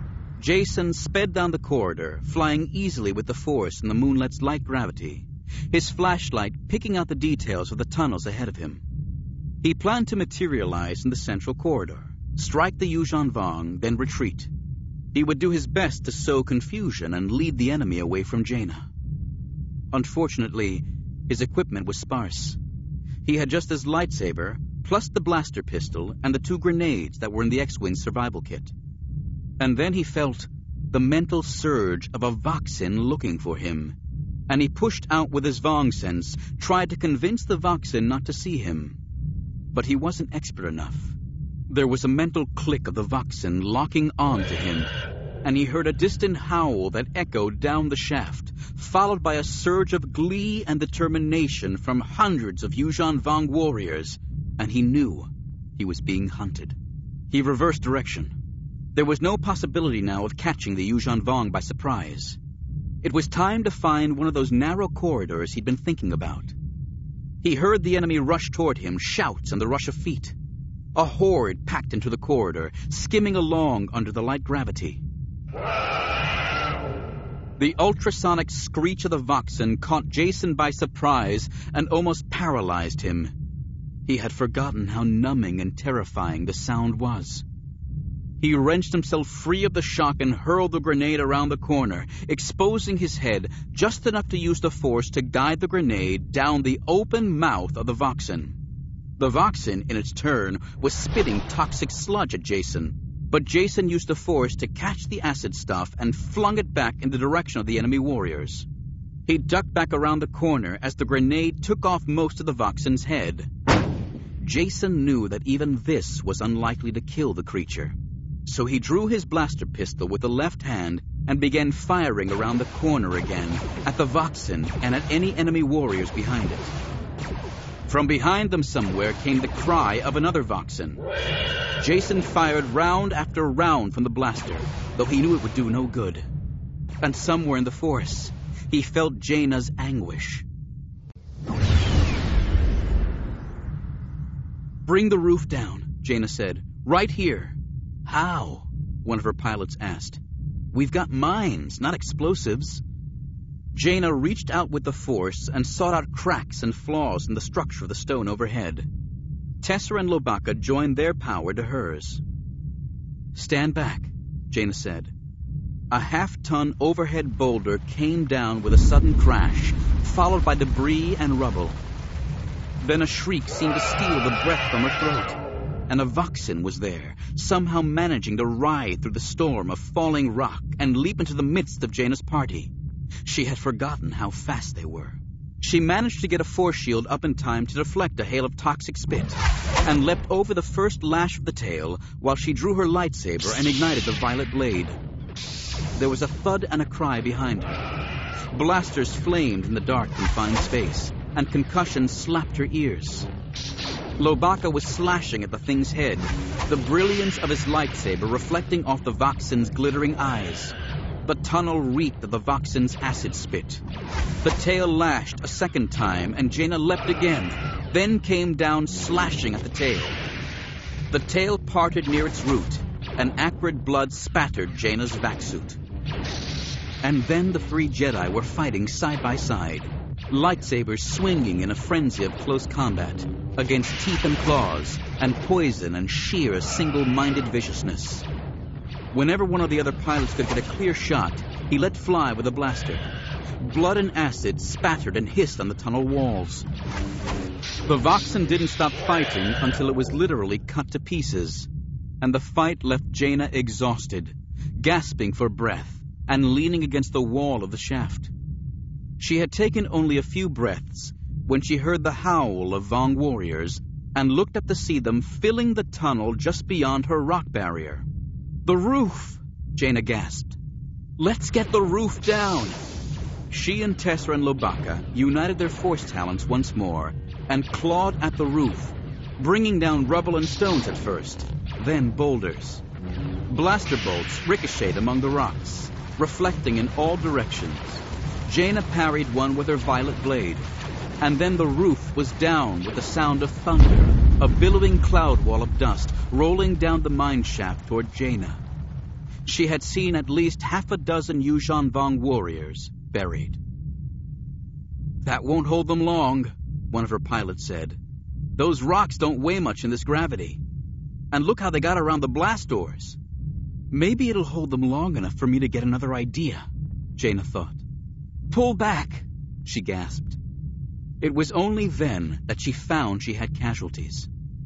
Jacen sped down the corridor, flying easily with the Force in the moonlet's light gravity. his flashlight picking out the details of the tunnels ahead of him. He planned to materialize in the central corridor, strike the Yuuzhan Vong, then retreat. He would do his best to sow confusion and lead the enemy away from Jaina. Unfortunately, his equipment was sparse. He had just his lightsaber, plus the blaster pistol and the 2 grenades that were in the X-Wing survival kit. And then he felt the mental surge of a Voxin looking for him, and he pushed out with his Vong sense, tried to convince the Voxin not to see him. But he wasn't expert enough. There was a mental click of the Voxin locking on to him, and he heard a distant howl that echoed down the shaft, followed by a surge of glee and determination from hundreds of Yuuzhan Vong warriors, and he knew he was being hunted. He reversed direction. There was no possibility now of catching the Yuuzhan Vong by surprise. It was time to find one of those narrow corridors he'd been thinking about. He heard the enemy rush toward him, shouts and the rush of feet. A horde packed into the corridor, skimming along under the light gravity. The ultrasonic screech of the Voxin caught Jacen by surprise and almost paralyzed him. He had forgotten how numbing and terrifying the sound was. He wrenched himself free of the shock and hurled the grenade around the corner, exposing his head just enough to use the force to guide the grenade down the open mouth of the Voxin. The Voxin, in its turn, was spitting toxic sludge at Jacen, but Jacen used the force to catch the acid stuff and flung it back in the direction of the enemy warriors. He ducked back around the corner as the grenade took off most of the Voxin's head. Jacen knew that even this was unlikely to kill the creature. So he drew his blaster pistol with the left hand and began firing around the corner again, at the Voxin and at any enemy warriors behind it. From behind them somewhere came the cry of another Voxin. Jacen fired round after round from the blaster, though he knew it would do no good. And somewhere in the force, he felt Jaina's anguish. "Bring the roof down," Jaina said. "Right here." "How?" one of her pilots asked. "We've got mines, not explosives." Jaina reached out with the force and sought out cracks and flaws in the structure of the stone overhead. Tessera and Lobaka joined their power to hers. "Stand back," Jaina said. A half-ton overhead boulder came down with a sudden crash, followed by debris and rubble. Then a shriek seemed to steal the breath from her throat. And a Voxin was there, somehow managing to ride through the storm of falling rock and leap into the midst of Jaina's party. She had forgotten how fast they were. She managed to get a force shield up in time to deflect a hail of toxic spit, and leapt over the first lash of the tail while she drew her lightsaber and ignited the violet blade. There was a thud and a cry behind her. Blasters flamed in the dark, confined space, and concussion slapped her ears. Lobaka was slashing at the thing's head, the brilliance of his lightsaber reflecting off the Voxin's glittering eyes. The tunnel reeked of the Voxin's acid spit. The tail lashed a second time, and Jaina leapt again, then came down slashing at the tail. The tail parted near its root, and acrid blood spattered Jaina's vac-suit. And then the 3 Jedi were fighting side by side, lightsabers swinging in a frenzy of close combat, against teeth and claws, and poison and sheer single-minded viciousness. Whenever one of the other pilots could get a clear shot, he let fly with a blaster. Blood and acid spattered and hissed on the tunnel walls. The Voxin didn't stop fighting until it was literally cut to pieces, and the fight left Jaina exhausted, gasping for breath, and leaning against the wall of the shaft. She had taken only a few breaths when she heard the howl of Vong warriors and looked up to see them filling the tunnel just beyond her rock barrier. "The roof!" Jaina gasped. "Let's get the roof down!" She and Tessera and Lobaka united their force talents once more and clawed at the roof, bringing down rubble and stones at first, then boulders. Blaster bolts ricocheted among the rocks, reflecting in all directions. Jaina parried one with her violet blade, and then the roof was down with the sound of thunder, a billowing cloud wall of dust rolling down the mine shaft toward Jaina. She had seen at least half a dozen Yuuzhan Vong warriors buried. That won't hold them long, one of her pilots said. Those rocks don't weigh much in this gravity. And look how they got around the blast doors. Maybe it'll hold them long enough for me to get another idea, Jaina thought. Pull back, she gasped. It was only then that she found she had casualties.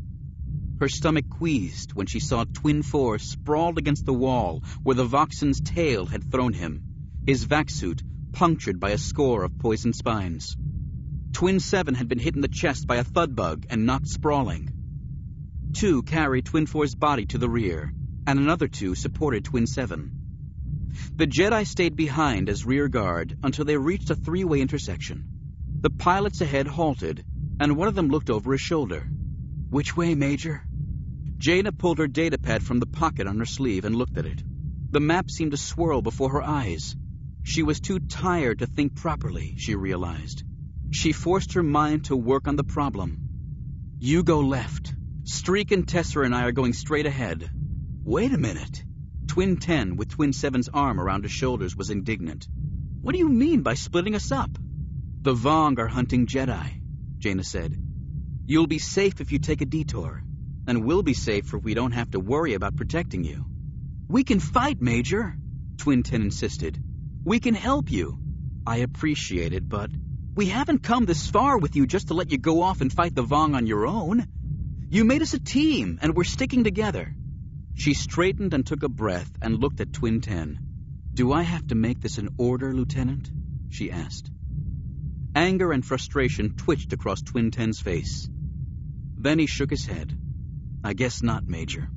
Her stomach queased when she saw Twin 4 sprawled against the wall where the Voxen's tail had thrown him, his vac suit punctured by a score of poisoned spines. Twin 7 had been hit in the chest by a thud bug and knocked sprawling. 2 carried Twin 4's body to the rear, and another 2 supported Twin 7. The Jedi stayed behind as rear guard until they reached a three-way intersection. The pilots ahead halted, and one of them looked over his shoulder. Which way, Major? Jaina pulled her datapad from the pocket on her sleeve and looked at it. The map seemed to swirl before her eyes. She was too tired to think properly, she realized. She forced her mind to work on the problem. You go left. Streak and Tesser and I are going straight ahead. Wait a minute. Twin 10, with Twin 7's arm around his shoulders, was indignant. What do you mean by splitting us up? The Vong are hunting Jedi, Jaina said. You'll be safe if you take a detour, and we'll be safer if we don't have to worry about protecting you. We can fight, Major, Twin 10 insisted. We can help you. I appreciate it, but we haven't come this far with you just to let you go off and fight the Vong on your own. You made us a team, and we're sticking together. She straightened and took a breath and looked at Twin 10. Do I have to make this an order, Lieutenant? She asked. Anger and frustration twitched across Twin 10's face. Then he shook his head. I guess not, Major.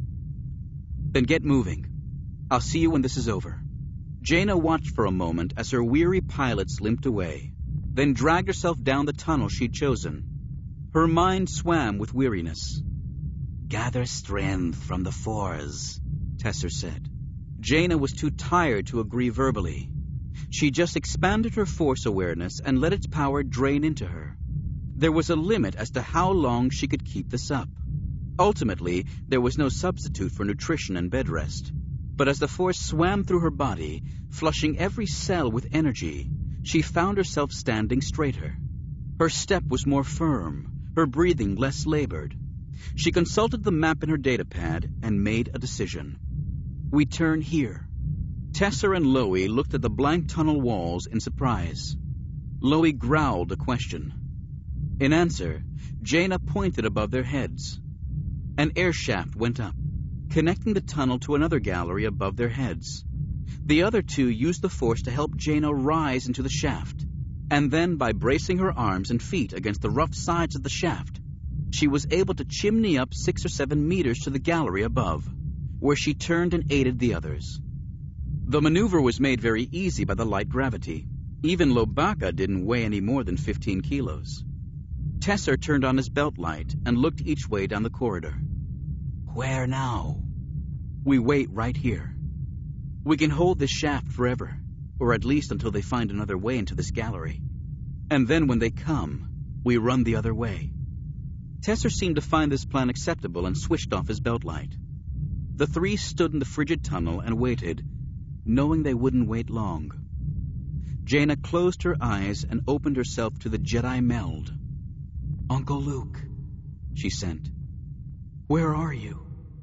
Then get moving. I'll see you when this is over. Jaina watched for a moment as her weary pilots limped away, then dragged herself down the tunnel she'd chosen. Her mind swam with weariness. Gather strength from the Force, Tesser said. Jaina was too tired to agree verbally. She just expanded her Force awareness and let its power drain into her. There was a limit as to how long she could keep this up. Ultimately, there was no substitute for nutrition and bed rest. But as the Force swam through her body, flushing every cell with energy, she found herself standing straighter. Her step was more firm, her breathing less labored. She consulted the map in her datapad and made a decision. We turn here. Tesser and Loey looked at the blank tunnel walls in surprise. Loey growled a question. In answer, Jaina pointed above their heads. An air shaft went up, connecting the tunnel to another gallery above their heads. The other two used the Force to help Jaina rise into the shaft, and then by bracing her arms and feet against the rough sides of the shaft, she was able to chimney up 6 or 7 meters to the gallery above, where she turned and aided the others. The maneuver was made very easy by the light gravity. Even Lobaka didn't weigh any more than 15 kilos. Tesser turned on his belt light and looked each way down the corridor. Where now? We wait right here. We can hold this shaft forever, or at least until they find another way into this gallery. And then when they come, we run the other way. Tesser seemed to find this plan acceptable and switched off his belt light. The three stood in the frigid tunnel and waited, knowing they wouldn't wait long. Jaina closed her eyes and opened herself to the Jedi meld. Uncle Luke, she sent. Where are you?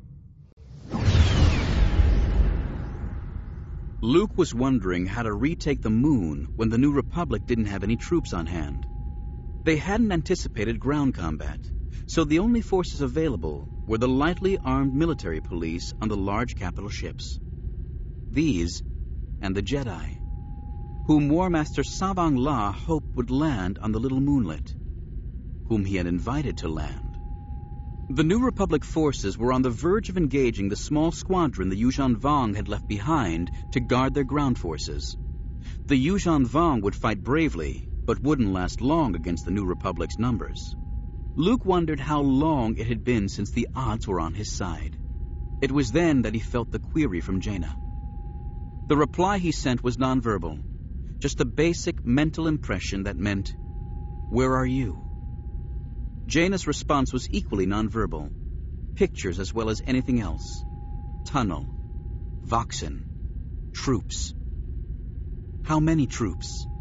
Luke was wondering how to retake the moon when the New Republic didn't have any troops on hand. They hadn't anticipated ground combat, so the only forces available were the lightly armed military police on the large capital ships. These and the Jedi, whom War Master Savang La hoped would land on the little moonlet, whom he had invited to land. The New Republic forces were on the verge of engaging the small squadron the Yuuzhan Vong had left behind to guard their ground forces. The Yuuzhan Vong would fight bravely, but wouldn't last long against the New Republic's numbers. Luke wondered how long it had been since the odds were on his side. It was then that he felt the query from Jaina. The reply he sent was nonverbal, just a basic mental impression that meant, "Where are you?" Jaina's response was equally nonverbal, pictures as well as anything else. Tunnel, Voxen, troops. How many troops?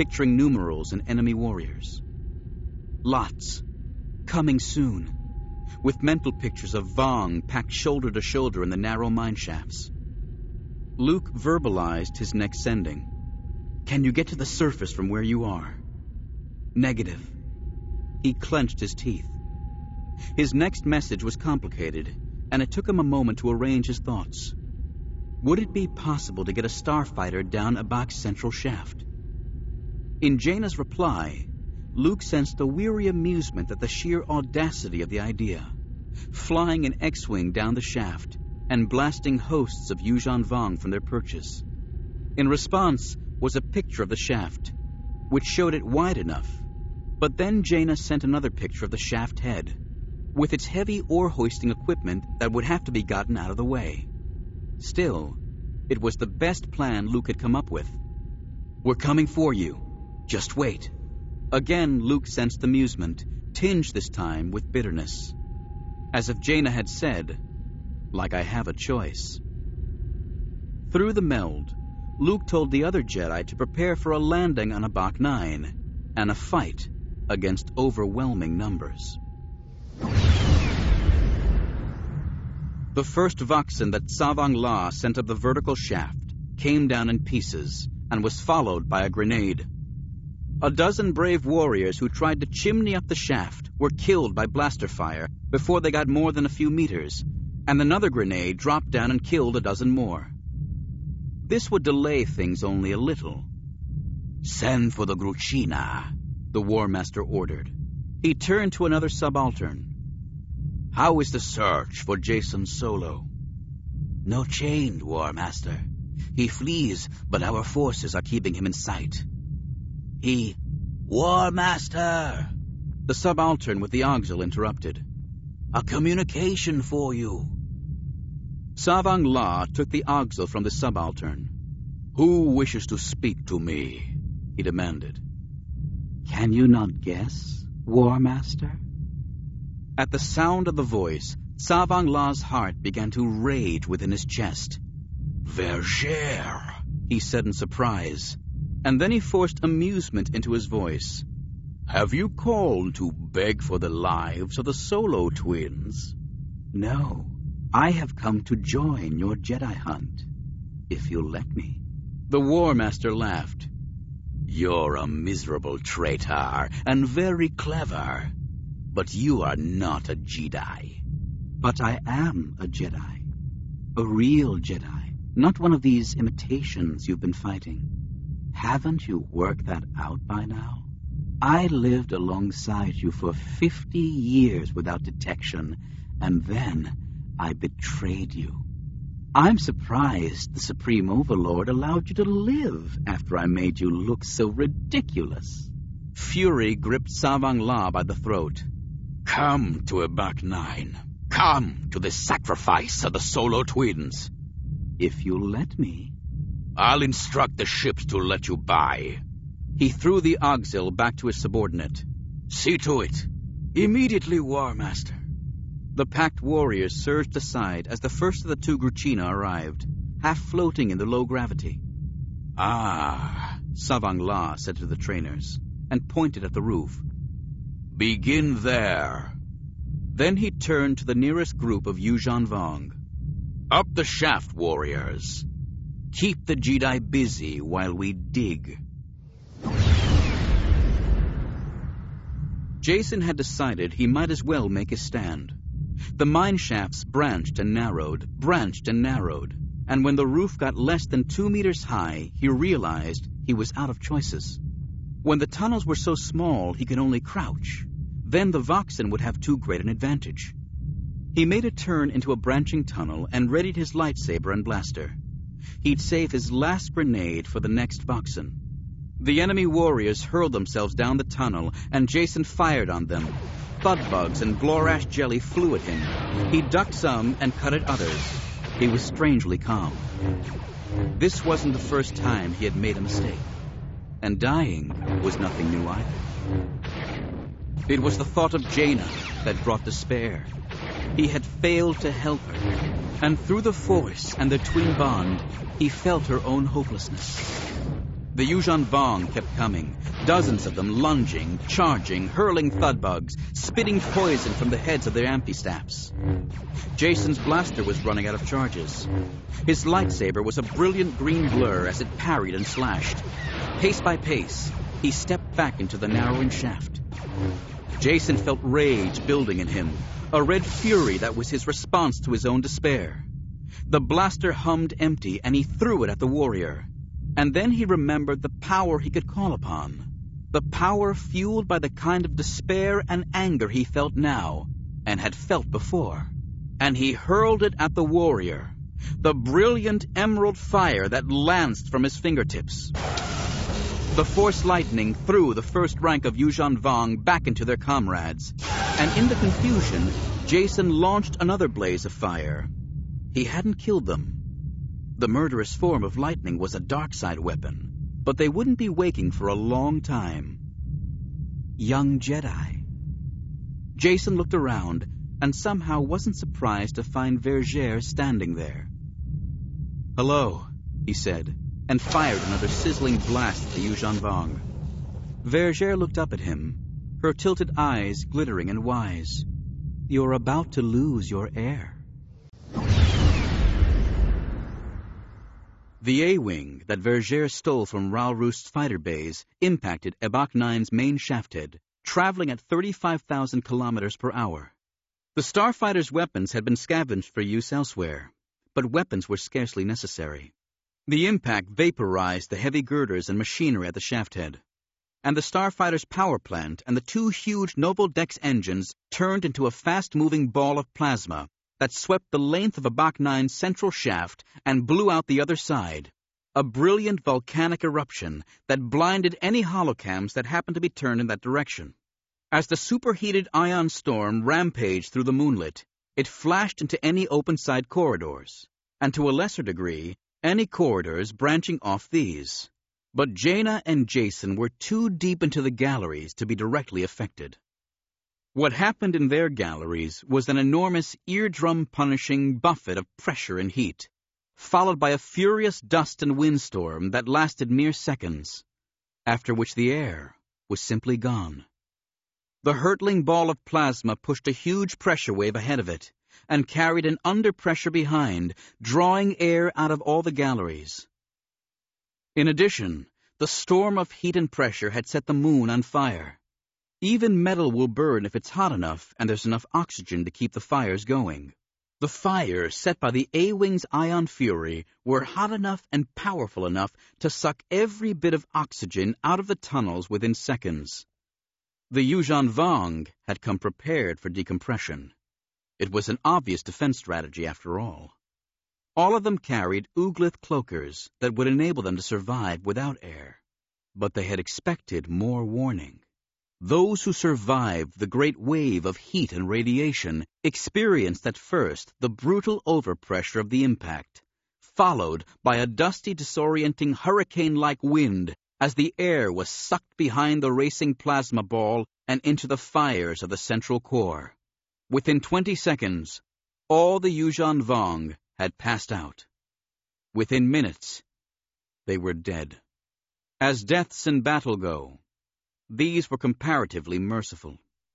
picturing numerals and enemy warriors. Lots. Coming soon. With mental pictures of Vong packed shoulder to shoulder in the narrow mine shafts. Luke verbalized his next sending. Can you get to the surface from where you are? Negative. He clenched his teeth. His next message was complicated, and it took him a moment to arrange his thoughts. Would it be possible to get a starfighter down Abak's central shaft? In Jaina's reply, Luke sensed a weary amusement at the sheer audacity of the idea, flying an X-wing down the shaft and blasting hosts of Yuuzhan Vong from their perches. In response was a picture of the shaft, which showed it wide enough, but then Jaina sent another picture of the shaft head, with its heavy ore-hoisting equipment that would have to be gotten out of the way. Still, it was the best plan Luke had come up with. We're coming for you. Just wait. Again, Luke sensed amusement, tinged this time with bitterness. As if Jaina had said, like I have a choice. Through the meld, Luke told the other Jedi to prepare for a landing on Abak 9 and a fight against overwhelming numbers. The first Voxen that Savang La sent up the vertical shaft came down in pieces and was followed by a grenade. A dozen brave warriors who tried to chimney up the shaft were killed by blaster fire before they got more than a few meters, and another grenade dropped down and killed a dozen more. This would delay things only a little. Send for the Gruchina, the War Master ordered. He turned to another subaltern. How is the search for Jacen Solo? No chained, War Master. He flees, but our forces are keeping him in sight. War Master! The subaltern with the Auxil interrupted. A communication for you. Savang La took the Auxil from the subaltern. Who wishes to speak to me? He demanded. Can you not guess, War Master? At the sound of the voice, Savang La's heart began to rage within his chest. Vergere, he said in surprise, and then he forced amusement into his voice. Have you called to beg for the lives of the Solo twins? No, I have come to join your Jedi hunt, if you'll let me. The War Master laughed. You're a miserable traitor, and very clever. But you are not a Jedi. But I am a Jedi. A real Jedi. Not one of these imitations you've been fighting. Haven't you worked that out by now? I lived alongside you for 50 years without detection, and then I betrayed you. I'm surprised the Supreme Overlord allowed you to live after I made you look so ridiculous. Fury gripped Savang La by the throat. Come to Abak 9. Come to the sacrifice of the Solo twins. If you'll let me. I'll instruct the ships to let you by. He threw the Auxil back to his subordinate. See to it. Immediately, War Master. The packed warriors surged aside as the first of the two Gruchina arrived, half floating in the low gravity. Ah, Savang La said to the trainers, and pointed at the roof. Begin there. Then he turned to the nearest group of Yuuzhan Vong. Up the shaft, warriors. Keep the Jedi busy while we dig. Jacen had decided he might as well make his stand. The mine shafts branched and narrowed, and when the roof got less than 2 meters high, he realized he was out of choices. When the tunnels were so small he could only crouch, then the Voxen would have too great an advantage. He made a turn into a branching tunnel and readied his lightsaber and blaster. He'd save his last grenade for the next Voxen. The enemy warriors hurled themselves down the tunnel, and Jacen fired on them. Thudbugs and Glorash jelly flew at him. He ducked some and cut at others. He was strangely calm. This wasn't the first time he had made a mistake. And dying was nothing new either. It was the thought of Jaina that brought despair. He had failed to help her, and through the Force and the twin bond, he felt her own hopelessness. The Yuuzhan Vong kept coming, dozens of them lunging, charging, hurling thudbugs, spitting poison from the heads of their amphi-staffs. Jason's blaster was running out of charges. His lightsaber was a brilliant green blur as it parried and slashed. Pace by pace, he stepped back into the narrowing shaft. Jason felt rage building in him, a red fury that was his response to his own despair. The blaster hummed empty, and he threw it at the warrior. And then he remembered the power he could call upon. The power fueled by the kind of despair and anger he felt now, and had felt before. And he hurled it at the warrior, the brilliant emerald fire that lanced from his fingertips. The Force lightning threw the first rank of Yuuzhan Vong back into their comrades, and in the confusion, Jason launched another blaze of fire. He hadn't killed them. The murderous form of lightning was a dark side weapon, but they wouldn't be waking for a long time. Young Jedi. Jason looked around and somehow wasn't surprised to find Vergere standing there. "Hello," he said, and fired another sizzling blast at the Yuuzhan Vong. Vergere looked up at him, her tilted eyes glittering and wise. "You're about to lose your heir." The A-Wing that Vergere stole from Ral Roost's fighter bays impacted Ebok 9's main shaft head, traveling at 35,000 kilometers per hour. The starfighter's weapons had been scavenged for use elsewhere, but weapons were scarcely necessary. The impact vaporized the heavy girders and machinery at the shaft head, and the starfighter's power plant and the two huge Noble Dex engines turned into a fast-moving ball of plasma that swept the length of Ebok 9's central shaft and blew out the other side, a brilliant volcanic eruption that blinded any holocams that happened to be turned in that direction. As the superheated ion storm rampaged through the moonlit, it flashed into any open-side corridors, and to a lesser degree, any corridors branching off these. But Jaina and Jason were too deep into the galleries to be directly affected. What happened in their galleries was an enormous eardrum-punishing buffet of pressure and heat, followed by a furious dust and windstorm that lasted mere seconds, after which the air was simply gone. The hurtling ball of plasma pushed a huge pressure wave ahead of it, and carried an under-pressure behind, drawing air out of all the galleries. In addition, the storm of heat and pressure had set the moon on fire. Even metal will burn if it's hot enough and there's enough oxygen to keep the fires going. The fires set by the A-Wing's ion fury were hot enough and powerful enough to suck every bit of oxygen out of the tunnels within seconds. The Yuuzhan Vong had come prepared for decompression. It was an obvious defense strategy after all. All of them carried Uglith cloakers that would enable them to survive without air, but they had expected more warning. Those who survived the great wave of heat and radiation experienced at first the brutal overpressure of the impact, followed by a dusty, disorienting hurricane-like wind as the air was sucked behind the racing plasma ball and into the fires of the central core. Within 20 seconds, all the Yuuzhan Vong had passed out. Within minutes, they were dead. As deaths in battle go, these were comparatively merciful.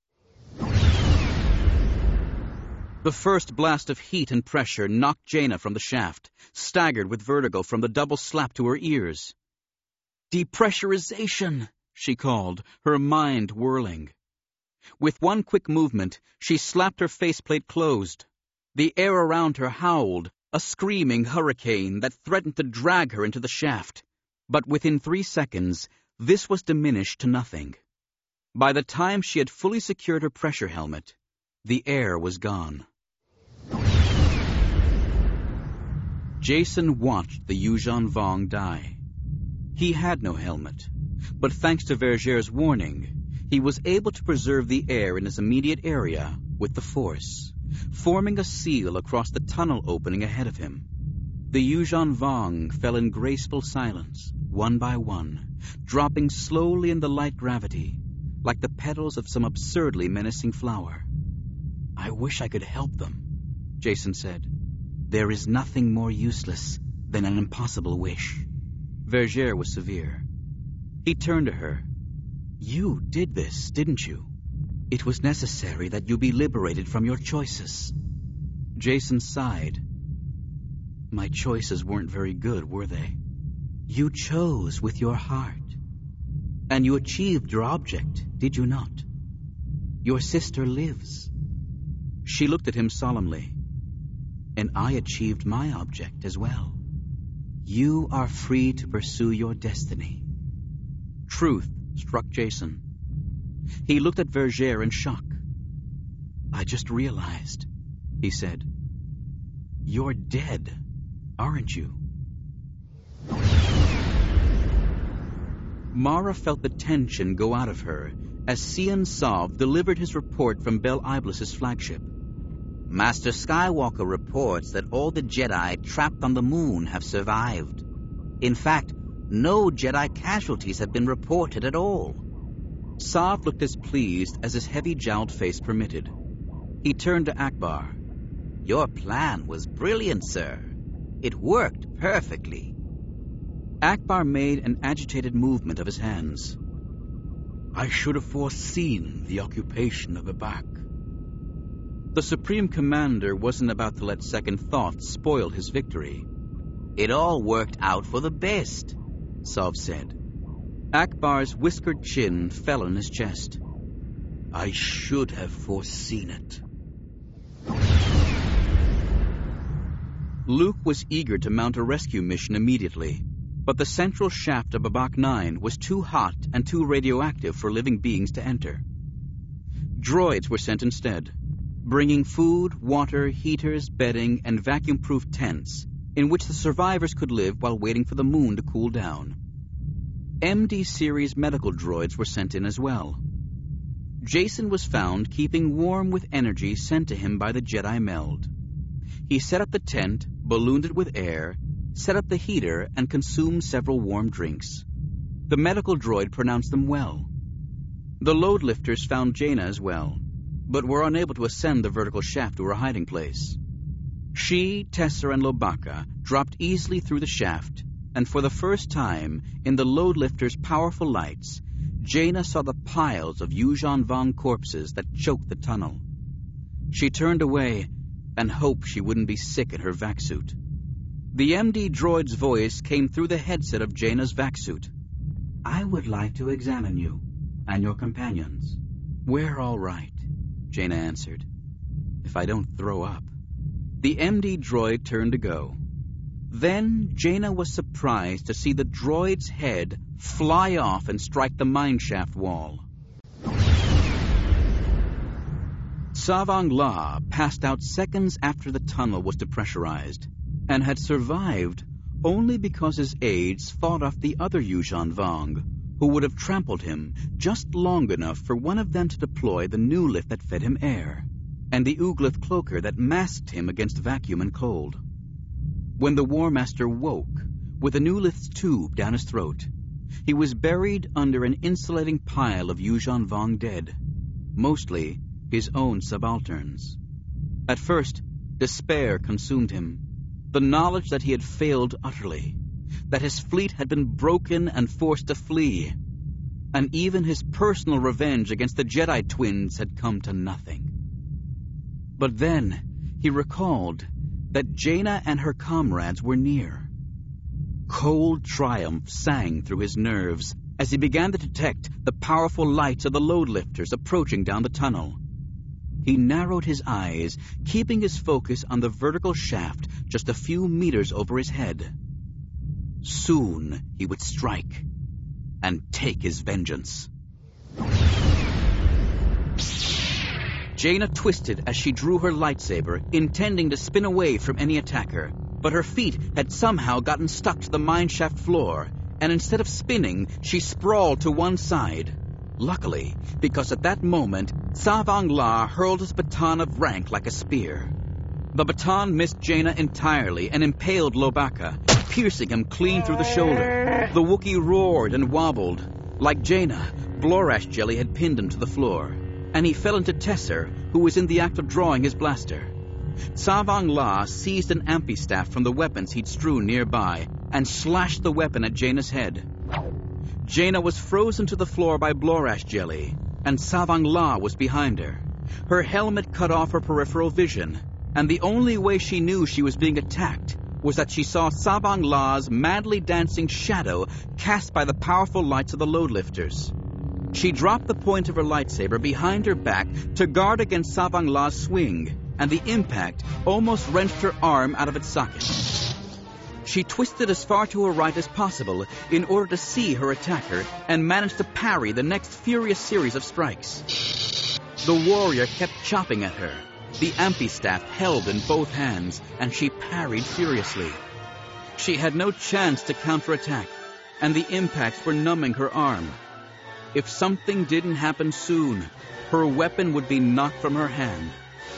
The first blast of heat and pressure knocked Jaina from the shaft, staggered with vertigo from the double slap to her ears. "Depressurization," she called, her mind whirling. With one quick movement, she slapped her faceplate closed. The air around her howled, a screaming hurricane that threatened to drag her into the shaft. But within 3 seconds, this was diminished to nothing. By the time she had fully secured her pressure helmet, the air was gone. Jason watched the Yuuzhan Vong die. He had no helmet, but thanks to Vergere's warning, he was able to preserve the air in his immediate area with the Force, forming a seal across the tunnel opening ahead of him. The Yuuzhan Vong fell in graceful silence, one by one, dropping slowly in the light gravity, like the petals of some absurdly menacing flower. "I wish I could help them," Jason said. "There is nothing more useless than an impossible wish." Vergere was severe. He turned to her. You did this, didn't you? It was necessary that you be liberated from your choices. Jason sighed. My choices weren't very good, were they? You chose with your heart. And you achieved your object, did you not? Your sister lives. She looked at him solemnly. And I achieved my object as well. You are free to pursue your destiny. Truth struck Jason. He looked at Verger in shock. I just realized, he said. You're dead, aren't you? Mara felt the tension go out of her as Sion Sov delivered his report from Bel Iblis's flagship. Master Skywalker reports that all the Jedi trapped on the moon have survived. In fact, no Jedi casualties have been reported at all. Sov looked as pleased as his heavy-jowled face permitted. He turned to Akbar. Your plan was brilliant, sir. It worked perfectly. Akbar made an agitated movement of his hands. I should have foreseen the occupation of Abak. The Supreme Commander wasn't about to let second thoughts spoil his victory. It all worked out for the best, Sov said. Akbar's whiskered chin fell on his chest. I should have foreseen it. Luke was eager to mount a rescue mission immediately, but the central shaft of Abak 9 was too hot and too radioactive for living beings to enter. Droids were sent instead, bringing food, water, heaters, bedding, and vacuum-proof tents in which the survivors could live while waiting for the moon to cool down. MD-series medical droids were sent in as well. Jason was found keeping warm with energy sent to him by the Jedi Meld. He set up the tent, ballooned it with air, set up the heater, and consumed several warm drinks. The medical droid pronounced them well. The load lifters found Jaina as well, but were unable to ascend the vertical shaft to her hiding place. She, Tesser, and Lobaka dropped easily through the shaft, and for the first time, in the load lifters' powerful lights, Jaina saw the piles of Yuuzhan Vong corpses that choked the tunnel. She turned away and hoped she wouldn't be sick in her vac suit. The MD droid's voice came through the headset of Jaina's vac suit. I would like to examine you and your companions. We're all right, Jaina answered. If I don't throw up. The MD droid turned to go. Then Jaina was surprised to see the droid's head fly off and strike the mineshaft wall. Savang La passed out seconds after the tunnel was depressurized, and had survived only because his aides fought off the other Yuuzhan Vong, who would have trampled him just long enough for one of them to deploy the new lift that fed him air, and the Uglith cloaker that masked him against vacuum and cold. When the War Master woke, with a new lift's tube down his throat, he was buried under an insulating pile of Yuuzhan Vong dead, mostly his own subalterns. At first, despair consumed him, the knowledge that he had failed utterly, that his fleet had been broken and forced to flee, and even his personal revenge against the Jedi twins had come to nothing. But then he recalled that Jaina and her comrades were near. Cold triumph sang through his nerves as he began to detect the powerful lights of the load lifters approaching down the tunnel. He narrowed his eyes, keeping his focus on the vertical shaft just a few meters over his head. Soon he would strike and take his vengeance. Jaina twisted as she drew her lightsaber, intending to spin away from any attacker, but her feet had somehow gotten stuck to the mineshaft floor, and instead of spinning, she sprawled to one side. Luckily, because at that moment, Savang La hurled his baton of rank like a spear. The baton missed Jaina entirely and impaled Lobaka, piercing him clean through the shoulder. The Wookiee roared and wobbled. Like Jaina, Blorash Jelly had pinned him to the floor, and he fell into Tesser, who was in the act of drawing his blaster. Savang La seized an amphi-staff from the weapons he'd strewn nearby and slashed the weapon at Jaina's head. Jaina was frozen to the floor by Blorash jelly, and Savang La was behind her. Her helmet cut off her peripheral vision, and the only way she knew she was being attacked was that she saw Savang La's madly dancing shadow cast by the powerful lights of the load lifters. She dropped the point of her lightsaber behind her back to guard against Savang La's swing, and the impact almost wrenched her arm out of its socket. She twisted as far to her right as possible in order to see her attacker and managed to parry the next furious series of strikes. The warrior kept chopping at her, the amphi-staff held in both hands, and she parried furiously. She had no chance to counterattack, and the impacts were numbing her arm. If something didn't happen soon, her weapon would be knocked from her hand.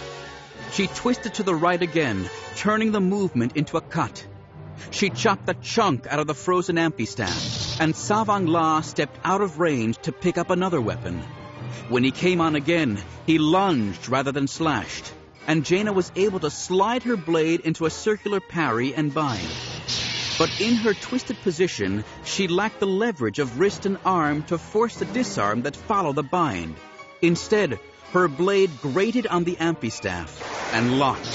She twisted to the right again, turning the movement into a cut. She chopped a chunk out of the frozen amphi-staff, and Savang La stepped out of range to pick up another weapon. When he came on again, he lunged rather than slashed, and Jaina was able to slide her blade into a circular parry and bind. But in her twisted position, she lacked the leverage of wrist and arm to force the disarm that followed the bind. Instead, her blade grated on the amphi-staff and locked.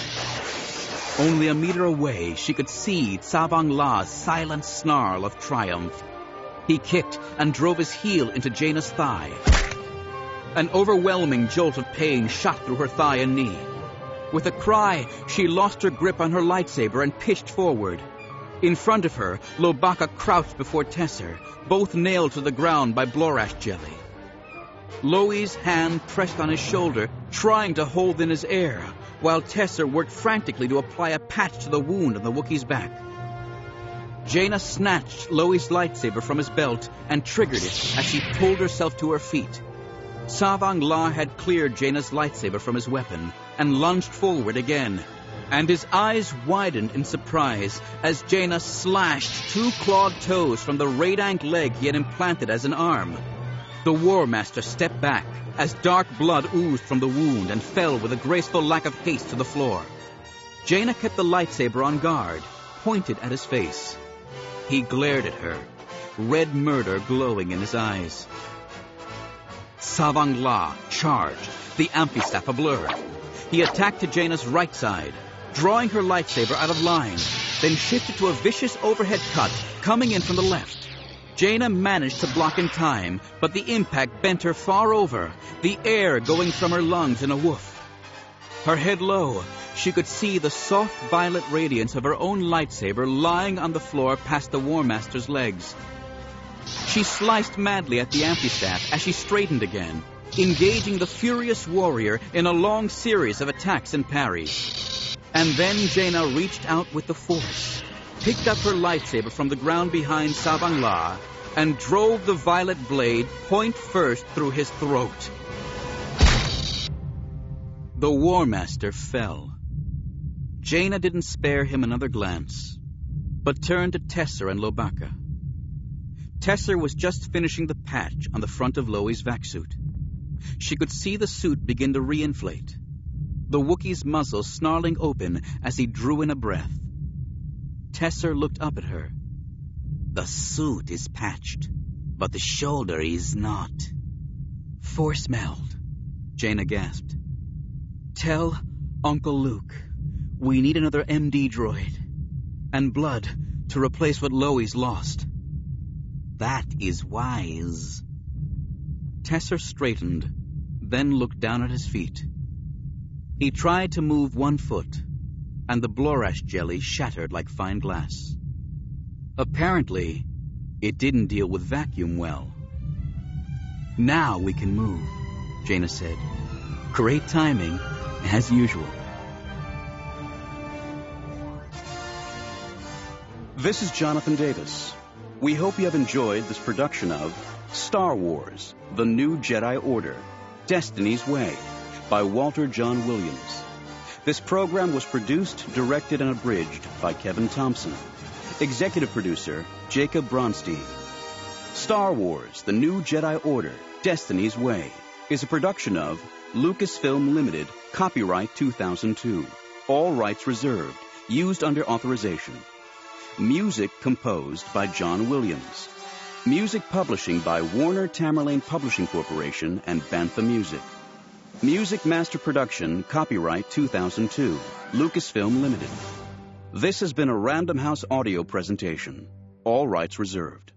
Only a meter away, she could see Savang La's silent snarl of triumph. He kicked and drove his heel into Jaina's thigh. An overwhelming jolt of pain shot through her thigh and knee. With a cry, she lost her grip on her lightsaber and pitched forward. In front of her, Lobaka crouched before Tesser, both nailed to the ground by Blorash jelly. Loi's hand pressed on his shoulder, trying to hold in his air, while Tesser worked frantically to apply a patch to the wound on the Wookiee's back. Jaina snatched Loi's lightsaber from his belt and triggered it as she pulled herself to her feet. Savang La had cleared Jaina's lightsaber from his weapon and lunged forward again, and his eyes widened in surprise as Jaina slashed 2 clawed toes from the Radank leg he had implanted as an arm. The War Master stepped back as dark blood oozed from the wound and fell with a graceful lack of haste to the floor. Jaina kept the lightsaber on guard, pointed at his face. He glared at her, red murder glowing in his eyes. Savang La charged, the amphi-staff a blur. He attacked to Jaina's right side, drawing her lightsaber out of line, then shifted to a vicious overhead cut coming in from the left. Jaina managed to block in time, but the impact bent her far over, the air going from her lungs in a woof. Her head low, she could see the soft violet radiance of her own lightsaber lying on the floor past the War Master's legs. She sliced madly at the amphi-staff as she straightened again, engaging the furious warrior in a long series of attacks and parries. And then Jaina reached out with the force, picked up her lightsaber from the ground behind Savang La, and drove the violet blade point first through his throat. The War Master fell. Jaina didn't spare him another glance, but turned to Tesser and Lobaka. Tesser was just finishing the patch on the front of Loi's vac suit. She could see the suit begin to reinflate, the Wookiee's muzzle snarling open as he drew in a breath. Tesser looked up at her. The suit is patched, but the shoulder is not. Force-meld, Jaina gasped. Tell Uncle Luke we need another MD droid and blood to replace what Loi's lost. That is wise. Tesser straightened, then looked down at his feet. He tried to move one foot, and the Blorash jelly shattered like fine glass. Apparently, it didn't deal with vacuum well. Now we can move, Jaina said. Great timing, as usual. This is Jonathan Davis. We hope you have enjoyed this production of Star Wars, The New Jedi Order, Destiny's Way, by Walter John Williams. This program was produced, directed, and abridged by Kevin Thompson. Executive producer, Jacob Bronstein. Star Wars, The New Jedi Order, Destiny's Way is a production of Lucasfilm Limited, copyright 2002. All rights reserved, used under authorization. Music composed by John Williams. Music publishing by Warner Tamerlane Publishing Corporation and Bantha Music. Music master production, copyright 2002, Lucasfilm Limited. This has been a Random House audio presentation. All rights reserved.